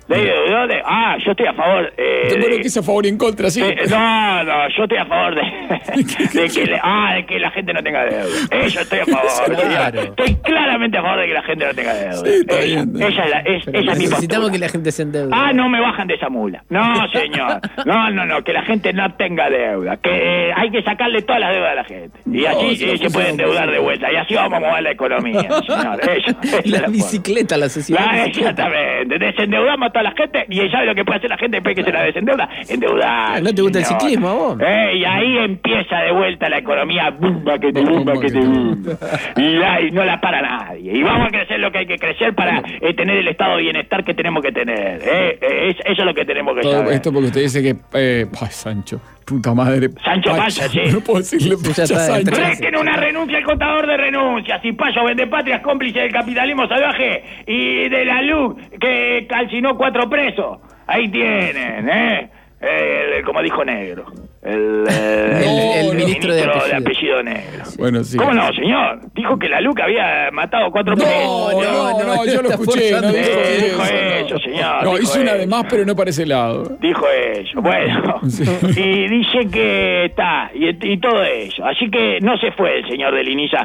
¿Ley de deudores? Yo estoy a favor. Bueno, que es a favor y en contra, sí. No, yo estoy a favor de que la gente no tenga deuda. Yo estoy a favor. Claro. Estoy claramente a favor de que la gente no tenga deuda. Sí, está bien. Ella necesitamos que la gente se endeude. No me bajan de esa mula. No, señor. No, que la gente no tenga deuda. Que hay que sacarle todas las deudas a la gente. Y así se puede endeudar de vuelta. Y así vamos a mover la economía, señor. La bicicleta, la sociedad. Exactamente. Desendeudamos a toda la gente. ¿Y sabe lo que puede hacer la gente después que se la desendeuda? Endeudar. ¿No te gusta el ciclismo a vos? Y ahí empieza de vuelta la economía. Bumba que te bumba. Y no la para nadie. Y vamos a crecer lo que hay que crecer para tener el estado de bienestar que tenemos que tener. Eso es lo que tenemos que saber. Esto porque usted dice que... Sancho, puta madre. Sancho Panza, sí. No puedo decirle Sancho. Presten una renuncia al contador de renuncias. Y Payo Vendepatrias, cómplice del capitalismo salvaje y de la luz que calcinó 4 presos. Ahí tienen, como dijo Negro. El ministro de apellido Negro. Bueno, sí. ¿Cómo no, señor? Dijo que la Luca había matado 4 presos. No, yo lo escuché. No dijo eso, señor. No, hizo una de más, pero no para ese lado. Dijo eso. Bueno, sí. Y dice que está, y todo eso. Así que no se fue el señor del INISA,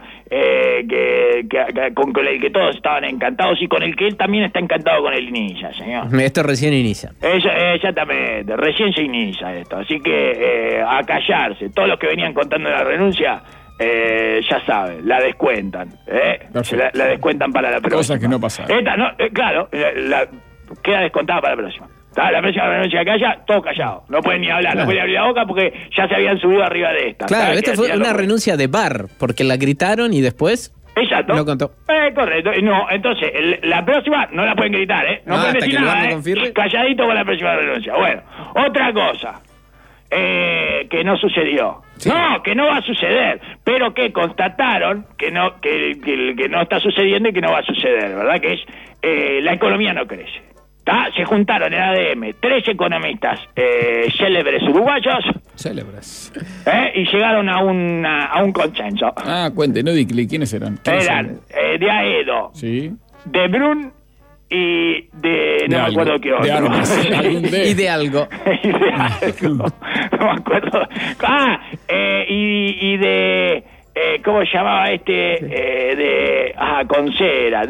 con el que todos estaban encantados y con el que él también está encantado con el INISA, señor. Esto recién inicia. Exactamente, recién se inicia esto. Así que a callarse. Todos los que venían contando la renuncia, ya saben, la descuentan. La descuentan para la próxima. Cosas que no pasaron. Claro, queda descontada para la próxima. La próxima renuncia que haya, todo callado. No pueden ni hablar, no pueden abrir la boca porque ya se habían subido arriba de esta. Claro, esta fue una renuncia de bar, porque la gritaron y después... Exacto. No contó. Correcto. No, entonces, la próxima no la pueden gritar, No pueden decir nada, calladito con la próxima renuncia. Bueno, otra cosa que no sucedió. Sí. No, que no va a suceder, pero que constataron que no está sucediendo y que no va a suceder, ¿verdad? Que es la economía no crece. Se juntaron en ADM 3 economistas célebres uruguayos. Célebres. Y llegaron a un consenso. Cuente, no di clic. ¿Quiénes eran? Eran de Aedo, sí, de Brun y de no me acuerdo qué otro. Y de algo. No me acuerdo. Y de... ¿cómo se llamaba Concera,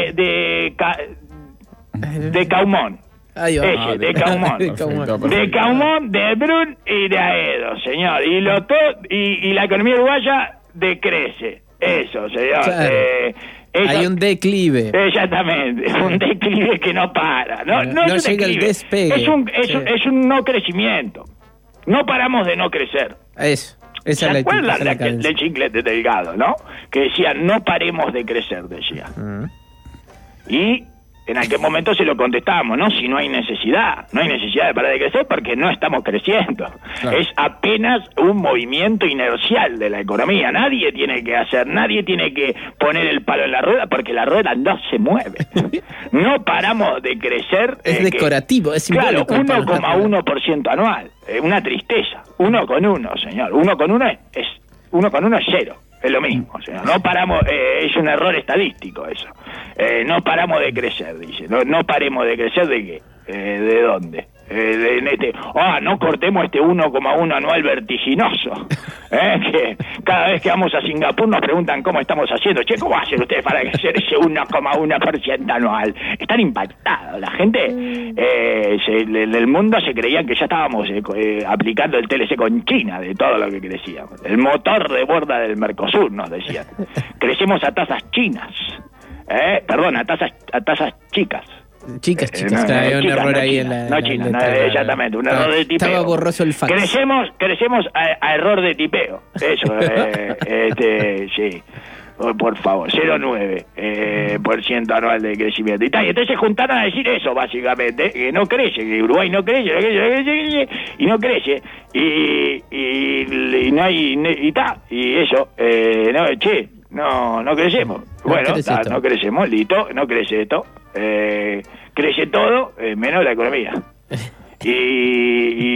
de Caumón. De Caumón. De Caumón, de Brun y de Aedo, señor. Y la economía uruguaya decrece. Eso, señor. Claro. Hay un declive. Exactamente, un declive que no para. No llega el despegue. Es un no crecimiento. No paramos de no crecer. ¿Se acuerdan del Chiclete Delgado, no? Que decía, no paremos de crecer, decía. Y en aquel momento se lo contestamos, ¿no? Si no hay necesidad de parar de crecer porque no estamos creciendo. Claro. Es apenas un movimiento inercial de la economía. Nadie tiene que poner el palo en la rueda porque la rueda no se mueve. No paramos de crecer. Es decorativo, es simbólico. Claro, 1,1% anual. Una tristeza. 1 con 1, señor. 1 con 1 es 0. Es lo mismo, o sea, no paramos, es un error estadístico eso. No paramos de crecer, dice. No paremos de crecer, ¿de qué? ¿De dónde? No cortemos este 1,1 anual vertiginoso. Que cada vez que vamos a Singapur nos preguntan cómo estamos haciendo. ¿Cómo hacen ustedes para crecer ese 1,1% anual? Están impactados. La gente del mundo se creían que ya estábamos aplicando el TLC con China de todo lo que crecíamos. El motor de borda del Mercosur, nos decían. Crecemos a tasas chinas. Perdón, a tasas chicas. Chicas, hay un error ahí en la... No, China, exactamente, un error de tipeo. Estaba borroso el fax. Crecemos a error de tipeo. Eso, sí. Por favor, 0,9% anual de crecimiento. Y entonces se juntaron a decir eso, básicamente, que no crece, que Uruguay no crece, y no crece, y no hay, y eso, no crecemos. Bueno, no crecemos, listo, no crece esto. Crece todo, menos la economía.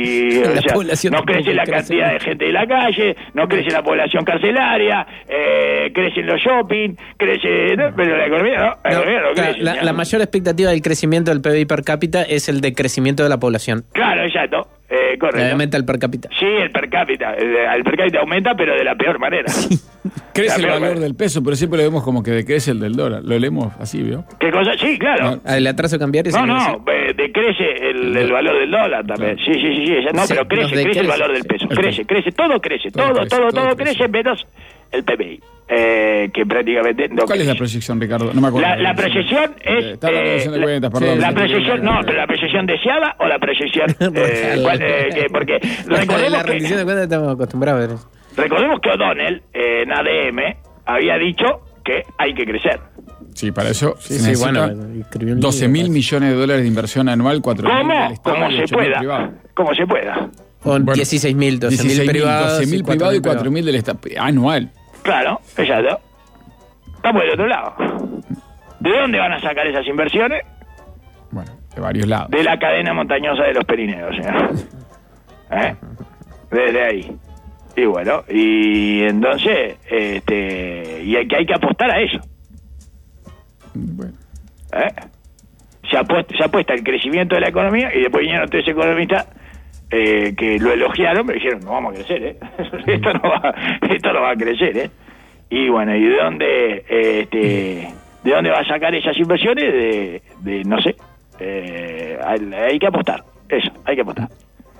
No crece la cantidad de gente de la calle, no crece la población carcelaria, crecen los shopping, crece, ¿no? Pero la economía no crece. La mayor expectativa del crecimiento del PBI per cápita es el decrecimiento de la población. Claro, exacto. Correcto. Aumenta el per cápita. Sí, el per cápita. El per cápita aumenta, pero de la peor manera. Crece el valor del peso, pero siempre lo vemos como que decrece el del dólar. Lo leemos así, ¿vio? ¿Qué cosa? Sí, claro. El atraso cambiario. Decrece el valor del dólar también. Claro. Sí. No, pero crece el valor del peso. Crece, todo crece. Todo crece, menos el PBI. Que prácticamente no ¿Cuál crece. es la proyección, Ricardo? No me acuerdo. La proyección es... Está la proyección de cuentas, perdón. La proyección, no, pero la proyección deseada o la proyección... porque recordemos la rendición de cuentas estamos acostumbrados a ver eso. Recordemos que O'Donnell, en ADM, había dicho que hay que crecer. Sí, para eso sí, bueno, 12.000 millones de dólares de inversión anual, 4.000 del Estado y 8.000 privados. Como se pueda. Con 16.000, 12.000 privados. 12.000 privados y 4.000 del Estado anual. Claro, exacto. Estamos del otro lado. ¿De dónde van a sacar esas inversiones? Bueno, de varios lados. De la cadena montañosa de los Pirineos, señor. Desde ahí. Y bueno, y entonces, y hay que apostar a eso. Bueno. Se apuesta al crecimiento de la economía y después vinieron 3 economistas que lo elogiaron, pero dijeron, no vamos a crecer, esto no va a crecer, Y bueno, ¿y de dónde va a sacar esas inversiones? De no sé, hay que apostar, hay que apostar.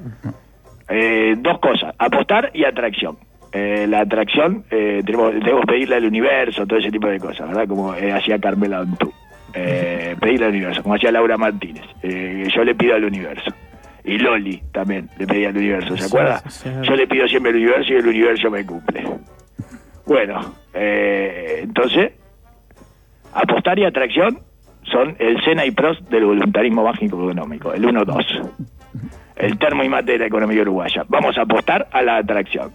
2 cosas, apostar y atracción. La atracción, tenemos que pedirle al universo, todo ese tipo de cosas, ¿verdad? Como hacía Carmela Antú. Pedirle al universo, como hacía Laura Martínez. Yo le pido al universo. Y Loli también le pedía al universo, ¿se acuerda? Yo le pido siempre al universo y el universo me cumple. Bueno, entonces, apostar y atracción son el sena y pros del voluntarismo mágico económico, el 1-2. El termo y mate de la economía uruguaya. Vamos a apostar a la atracción.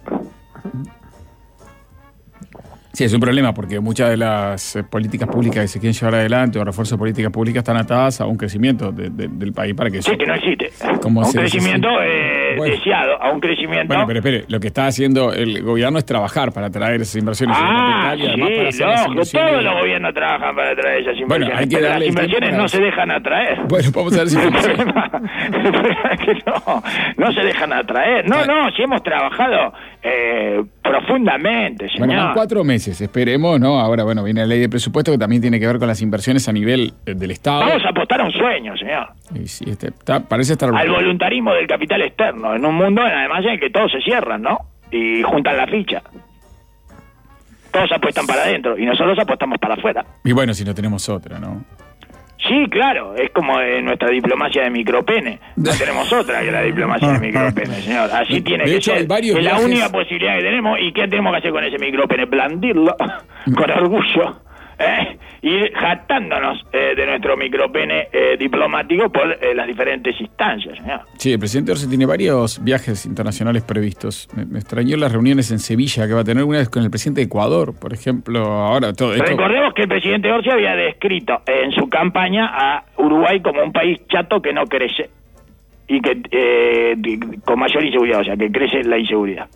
Sí, es un problema porque muchas de las políticas públicas que se quieren llevar adelante o refuerzos de políticas públicas están atadas a un crecimiento del país para que eso... Sí, que no existe. A un crecimiento deseado, a un crecimiento... Bueno, pero espere, lo que está haciendo el gobierno es trabajar para traer esas inversiones en capital y además para hacer las inversiones. Todos los gobiernos trabajan para traer esas inversiones. Bueno, hay que darle las inversiones no se dejan atraer. Bueno, vamos a ver si funciona. El problema es que no se dejan atraer. No, si hemos trabajado profundamente, señor. Bueno, en 4 meses, esperemos, ¿no? Ahora, bueno, viene la ley de presupuesto que también tiene que ver con las inversiones a nivel del Estado. Vamos a apostar a un sueño, señor. Y sí, parece estar... Al voluntarismo del capital externo, en un mundo además en el que todos se cierran, ¿no? Y juntan la ficha. Todos apuestan para adentro y nosotros apostamos para afuera. Y bueno, si no tenemos otra, ¿no? Sí, claro, es como nuestra diplomacia de micropene. No tenemos otra que la diplomacia de micropene, señor. Así tiene que ser. Es la única posibilidad que tenemos. ¿Y qué tenemos que hacer con ese micropene? Blandirlo con orgullo. Y jactándonos de nuestro micropene diplomático por las diferentes instancias, señor. Sí, el presidente Orsi tiene varios viajes internacionales previstos. Me extrañó las reuniones en Sevilla que va a tener una vez con el presidente de Ecuador, por ejemplo. Ahora todo esto... Recordemos que el presidente Orsi había descrito en su campaña a Uruguay como un país chato que no crece y que con mayor inseguridad, o sea, que crece la inseguridad.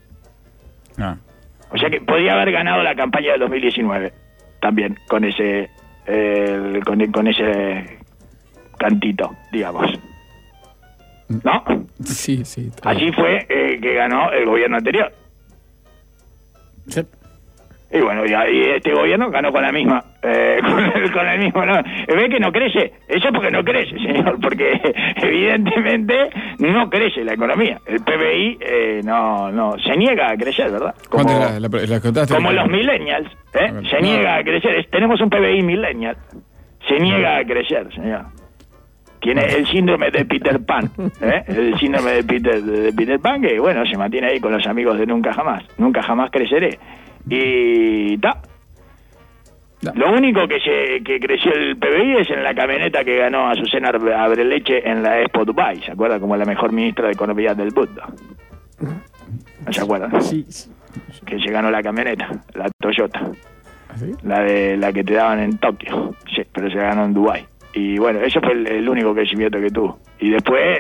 O sea que podría haber ganado la campaña del 2019 también con ese con ese cantito, digamos, ¿no? Sí. Así fue que ganó el gobierno anterior. Sí. Y bueno, y este gobierno ganó con la misma, con el mismo, ¿no? ¿Ve que no crece? Eso porque no crece, señor, porque evidentemente no crece la economía. El PBI no se niega a crecer, ¿verdad? Como los millennials, se niega a crecer. Tenemos un PBI millennial, se niega a crecer, señor. Tiene el síndrome de Peter Pan, el síndrome de Peter Pan, que bueno, se mantiene ahí con los amigos de nunca jamás creceré. Y lo único que creció el PBI es en la camioneta que ganó Azucena Abreleche en la Expo Dubai, ¿se acuerda? Como la mejor ministra de Economía del mundo. ¿No se acuerdan? Sí. Que se ganó la camioneta, la Toyota. ¿Sí? La que te daban en Tokio, sí, pero se ganó en Dubai. Y bueno, eso fue el único crecimiento que tuvo. Y después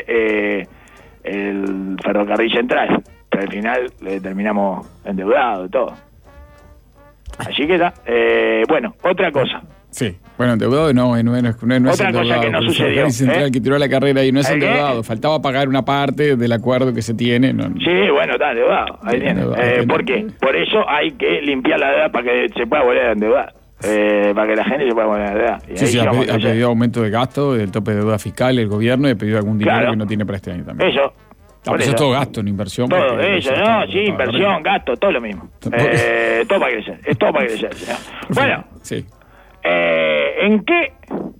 el ferrocarril central, pero al final terminamos endeudados y todo. Así que está. Bueno, otra cosa. Sí, bueno, endeudado no es otra cosa que no sucedió. El central que tiró la carrera y no es endeudado. Faltaba pagar una parte del acuerdo que se tiene. No. Sí, bueno, está endeudado. Ahí tiene. ¿Por qué? Por eso hay que limpiar la deuda para que se pueda volver a endeudar. Para que la gente se pueda volver a endeudar. Sí, ha pedido aumento de gasto, del tope de deuda fiscal, el gobierno, y ha pedido algún dinero que no tiene para este año también. Eso. Eso es todo gasto, en inversión. Todo eso, ¿no? Sí, inversión, gasto, todo lo mismo. Todo para crecer. Es todo para crecer. Bueno. Sí. ¿En qué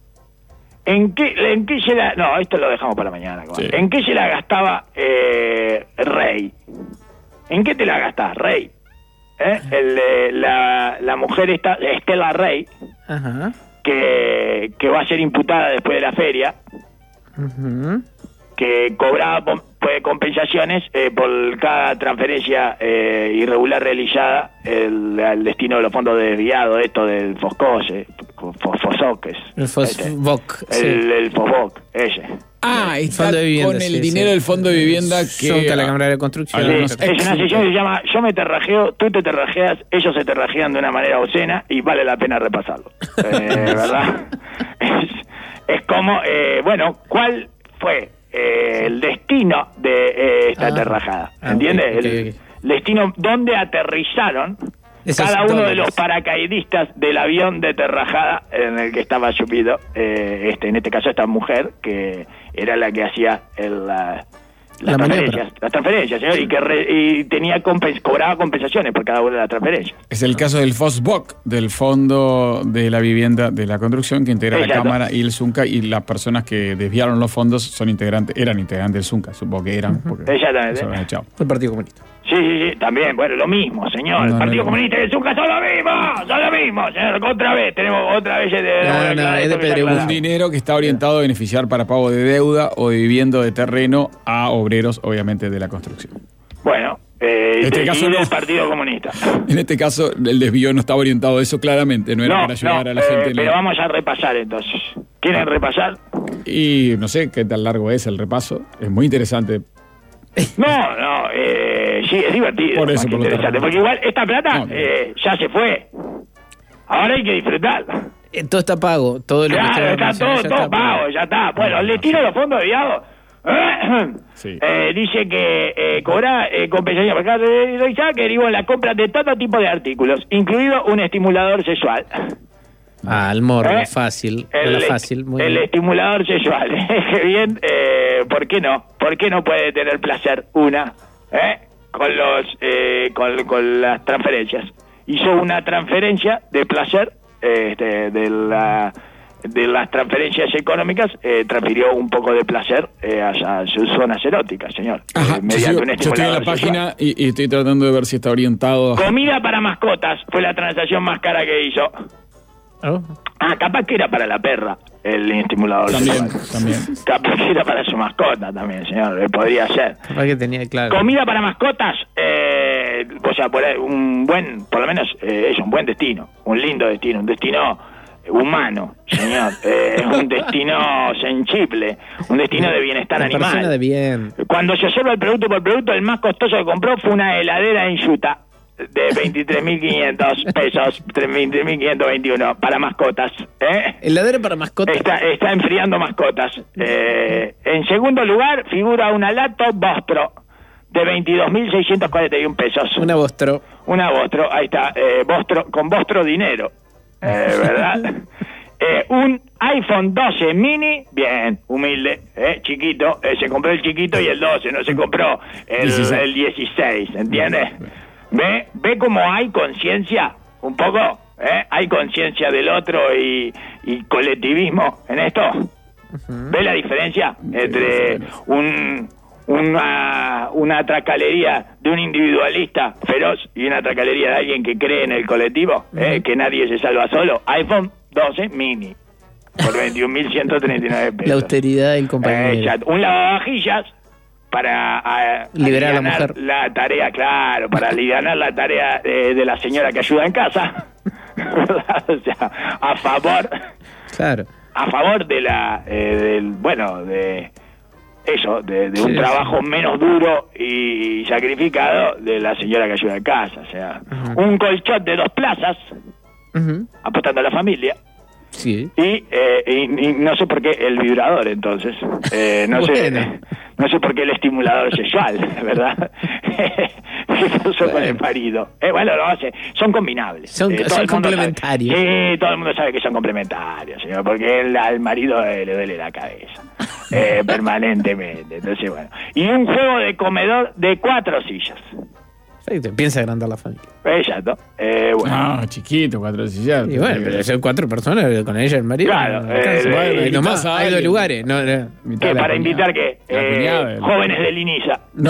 se la... No, esto lo dejamos para mañana. Sí. ¿En qué se la gastaba Rey? ¿En qué te la gastás, Rey? La mujer Estela Rey, ajá, que va a ser imputada después de la feria, uh-huh, que cobraba compensaciones por cada transferencia irregular realizada al destino de los fondos desviados, esto del Foscose, Fosoques. El Fosboc. El Fosboc, ese. Está con el dinero del fondo de vivienda que... la Cámara de Construcción. Es una sesión que se llama Yo me terrajeo, tú te terrajeas, ellos se terrajean de una manera obscena y vale la pena repasarlo. ¿Verdad? Es como, bueno, ¿cuál fue el destino de esta terrajada? ¿Entiendes? Okay. El destino donde aterrizaron cada uno de los paracaidistas del avión de terrajada en el que estaba subido, en este caso esta mujer, que era la que hacía las transferencias, señor, y tenía cobraba compensaciones por cada una de las transferencias. Es el caso del FOSBOC, del Fondo de la Vivienda de la Construcción, que integra la Cámara y el Zunca, y las personas que desviaron los fondos eran integrantes del Zunca, supongo que eran. Exactamente. El Partido Comunista. Sí, también, bueno, lo mismo, señor. El Partido Comunista y el Zunca son lo mismo, señor. Otra vez, tenemos otra vez un dinero que está orientado a beneficiar para pago de deuda o de vivienda de terreno a obreros, obviamente, de la construcción. Bueno, este caso del Partido Comunista. En este caso, el desvío no estaba orientado a eso claramente, no era para ayudar a la gente. Pero vamos a repasar entonces. ¿Quieren repasar? Y no sé qué tan largo es el repaso. Es muy interesante. Sí, es divertido. Por eso, interesante, porque igual esta plata ya se fue. Ahora hay que disfrutar. Todo está pago. Todo lo que está todo pago, ya está. Bueno, el destino de los fondos desviados dice que cobra compensación por cada realizada que derivó en la compra de todo tipo de artículos, incluido un estimulador sexual. El morbo, fácil. Muy el bien. Estimulador sexual. Bien, ¿por qué no? ¿Por qué no puede tener placer una? Con las transferencias. Hizo una transferencia de placer de las transferencias económicas, transfirió un poco de placer a sus zonas eróticas, señor. Yo estoy en la página y estoy tratando de ver si está orientado. Comida para mascotas fue la transacción más cara que hizo. Capaz que era para la perra el estimulador también. Capaz que era para su mascota también, señor. Podría ser. Que tenía claro. Comida para mascotas, o sea, por lo menos es un buen destino, un lindo destino, un destino humano, señor. Es un destino sensible, un destino de bienestar animal. Persona de bien. Cuando se observa el producto por producto, el más costoso que compró fue una heladera en Utah de 23.500 pesos, 23.521 para mascotas. ¿Heladera para mascotas? Está enfriando mascotas. En segundo lugar figura una laptop Vostro de 22.641 pesos. Una Vostro, ahí está, con Vostro dinero, ¿verdad? Un iPhone 12 mini, bien, humilde, chiquito, se compró el chiquito y el 12, no se compró el 16, ¿entiendes? ¿Ve cómo hay conciencia? Un poco, hay conciencia del otro y colectivismo en esto. ¿Ve la diferencia entre una tracalería de un individualista feroz y una tracalería de alguien que cree en el colectivo? Que nadie se salva solo. iPhone 12 mini por 21.139 pesos. La austeridad del compañero. Un lavavajillas para liberar a la mujer. La tarea, claro, para alivianar la tarea de la señora que ayuda en casa. O sea, a favor. Claro. A favor de eso, de un trabajo menos duro y sacrificado de la señora que ayuda en casa. O sea, un colchón de 2 plazas, apostando a la familia. Sí. Y no sé por qué el vibrador, entonces. No sé por qué el estimulador sexual, ¿verdad? ¿Qué pasó con el marido? Bueno, no sé, son combinables. Son complementarios. Sí, todo el mundo sabe que son complementarios, señor, porque al marido le duele la cabeza permanentemente. Entonces, bueno. Y un juego de comedor de 4 sillas. Piensa agrandar la familia. Exacto. Bueno. No, chiquito, 4 sillas. Y bueno, pero son 4 personas con ella y el marido. Claro. Hay 2 lugares. ¿Qué, para invitar qué? Jóvenes del INISA. No.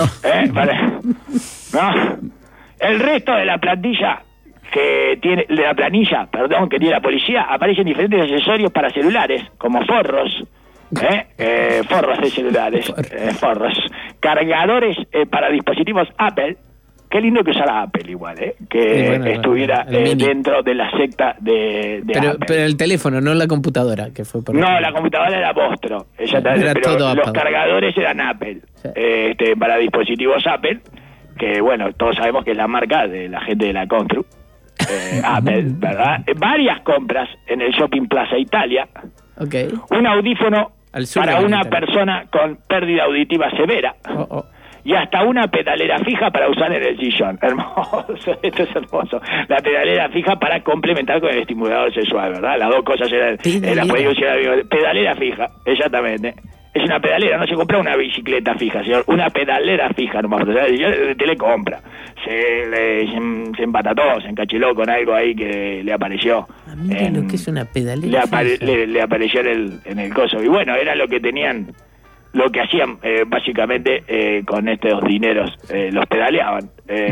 No. El resto de la plantilla que tiene, que tiene la policía, aparecen diferentes accesorios para celulares, como forros. Forros de celulares. Forros. Cargadores para dispositivos Apple. Qué lindo que usara Apple igual, que estuviera dentro de la secta de Apple. Pero el teléfono, no la computadora, que fue por No, la computadora era Vostro, pero los cargadores eran Apple, para dispositivos Apple, que bueno, todos sabemos que es la marca de la gente de la Constru, Apple, ¿verdad? Varias compras en el Shopping Plaza Italia, un audífono para una persona con pérdida auditiva severa, y hasta una pedalera fija para usar en el sillón. Hermoso, esto es hermoso. La pedalera fija para complementar con el estimulador sexual, ¿verdad? Las dos cosas eran la pedalera fija, exactamente. Es una pedalera, no se compra una bicicleta fija, señor, una pedalera fija nomás. O sea, te le compra. Se empatató, se encachiló con algo ahí que le apareció. Mira lo que es una pedalera le apareció en el coso. Y bueno, era lo que tenían. Lo que hacían básicamente con estos dineros, los pedaleaban.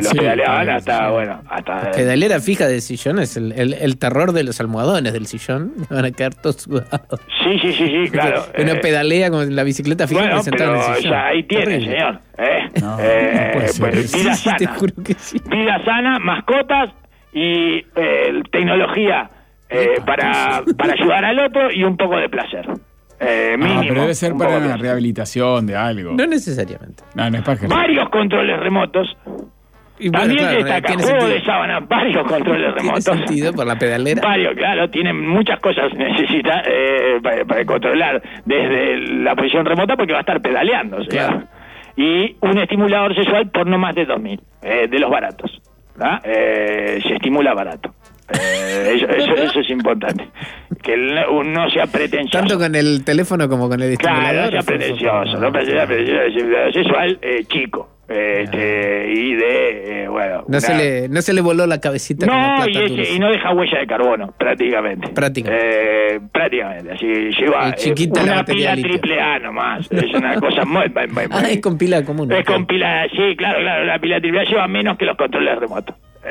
Hasta pedalera fija de sillón es el terror de los almohadones del sillón. Van a quedar todos sudados. Sí, claro. Uno pedalea con la bicicleta fija sentado en el sillón. Ya ahí tiene, señor. Vida sana. Te juro que sí. Vida sana, mascotas y tecnología para ayudar al otro y un poco de placer. Mínimo, pero debe ser para una rehabilitación de algo. No necesariamente. No es para que... Varios controles remotos. Y bueno, también destaca juego de sábana, varios controles remotos. ¿Tiene sentido por la pedalera? Varios, claro, tienen muchas cosas necesita para controlar desde la posición remota porque va a estar pedaleando, o sea. Claro. Y un estimulador sexual por no más de 2.000, de los baratos, ¿verdad? Se estimula barato. Eso es importante, que no sea pretencioso tanto con el teléfono como con el estimulador. Claro, no sea pretencioso, el sexual chico, y de bueno, no se le voló la cabecita. No, y no deja huella de carbono prácticamente, así lleva una pila AAA nomás. Es una cosa muy es con pila común. Es con pila, sí, claro, la pila AAA lleva menos que los controles remotos.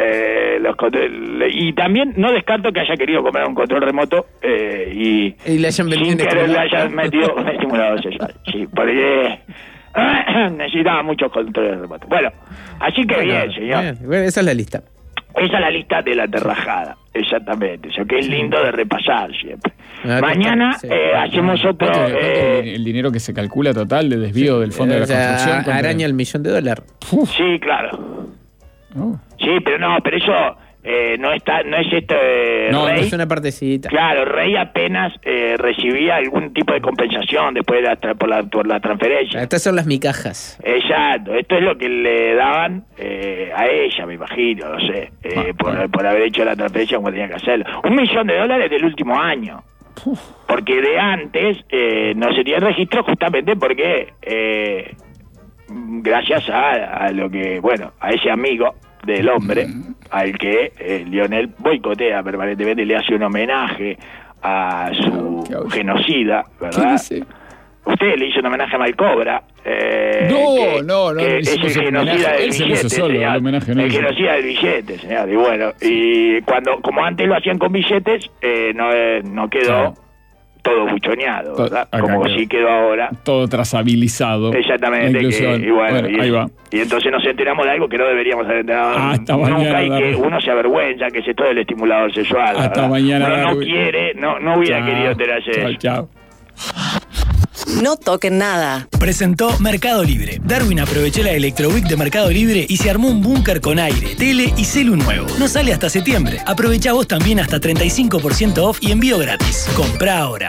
Y también no descarto que haya querido comprar un control remoto y le hayan metido un estimulador sexual. Sí, porque necesitaba muchos controles remotos. Bueno, así que bien, señor. Bueno, esa es la lista. Esa es la lista de la terrajada, exactamente. O sea, que es lindo de repasar siempre. Mañana hacemos otro... el dinero que se calcula total de desvío del fondo de la construcción. Araña $1 millón. Sí, claro. Sí, pero eso no es esto. No Rey, es una partecita. Claro, Rey apenas recibía algún tipo de compensación después de por la transferencia. Estas son las micajas. Exacto, esto es lo que le daban a ella, me imagino, no sé, por haber hecho la transferencia como tenía que hacerlo. $1 millón del último año. Porque de antes no se tiene registro justamente porque gracias a lo que, a ese amigo del hombre al que Lionel boicotea permanentemente y le hace un homenaje a su genocida, ¿verdad? Usted le hizo un homenaje a Malcobra. No, es el genocida del billete, señor. El genocida del billete, señor. Y bueno, como antes lo hacían con billetes, no quedó todo buchoneado, ¿verdad? Como si quedó ahora. Todo trazabilizado. Exactamente. Ahí va. Y entonces nos enteramos de algo que no deberíamos haber enterado nunca y que uno se avergüenza, que es esto del estimulador sexual. Hasta mañana. Uno no quiere, no hubiera querido enterarse de eso. Chao. No toquen nada. Presentó Mercado Libre. Darwin aprovechó la Electro Week de Mercado Libre y se armó un búnker con aire, tele y celu nuevo. No sale hasta septiembre. Aprovecha vos también hasta 35% off y envío gratis. Comprá ahora.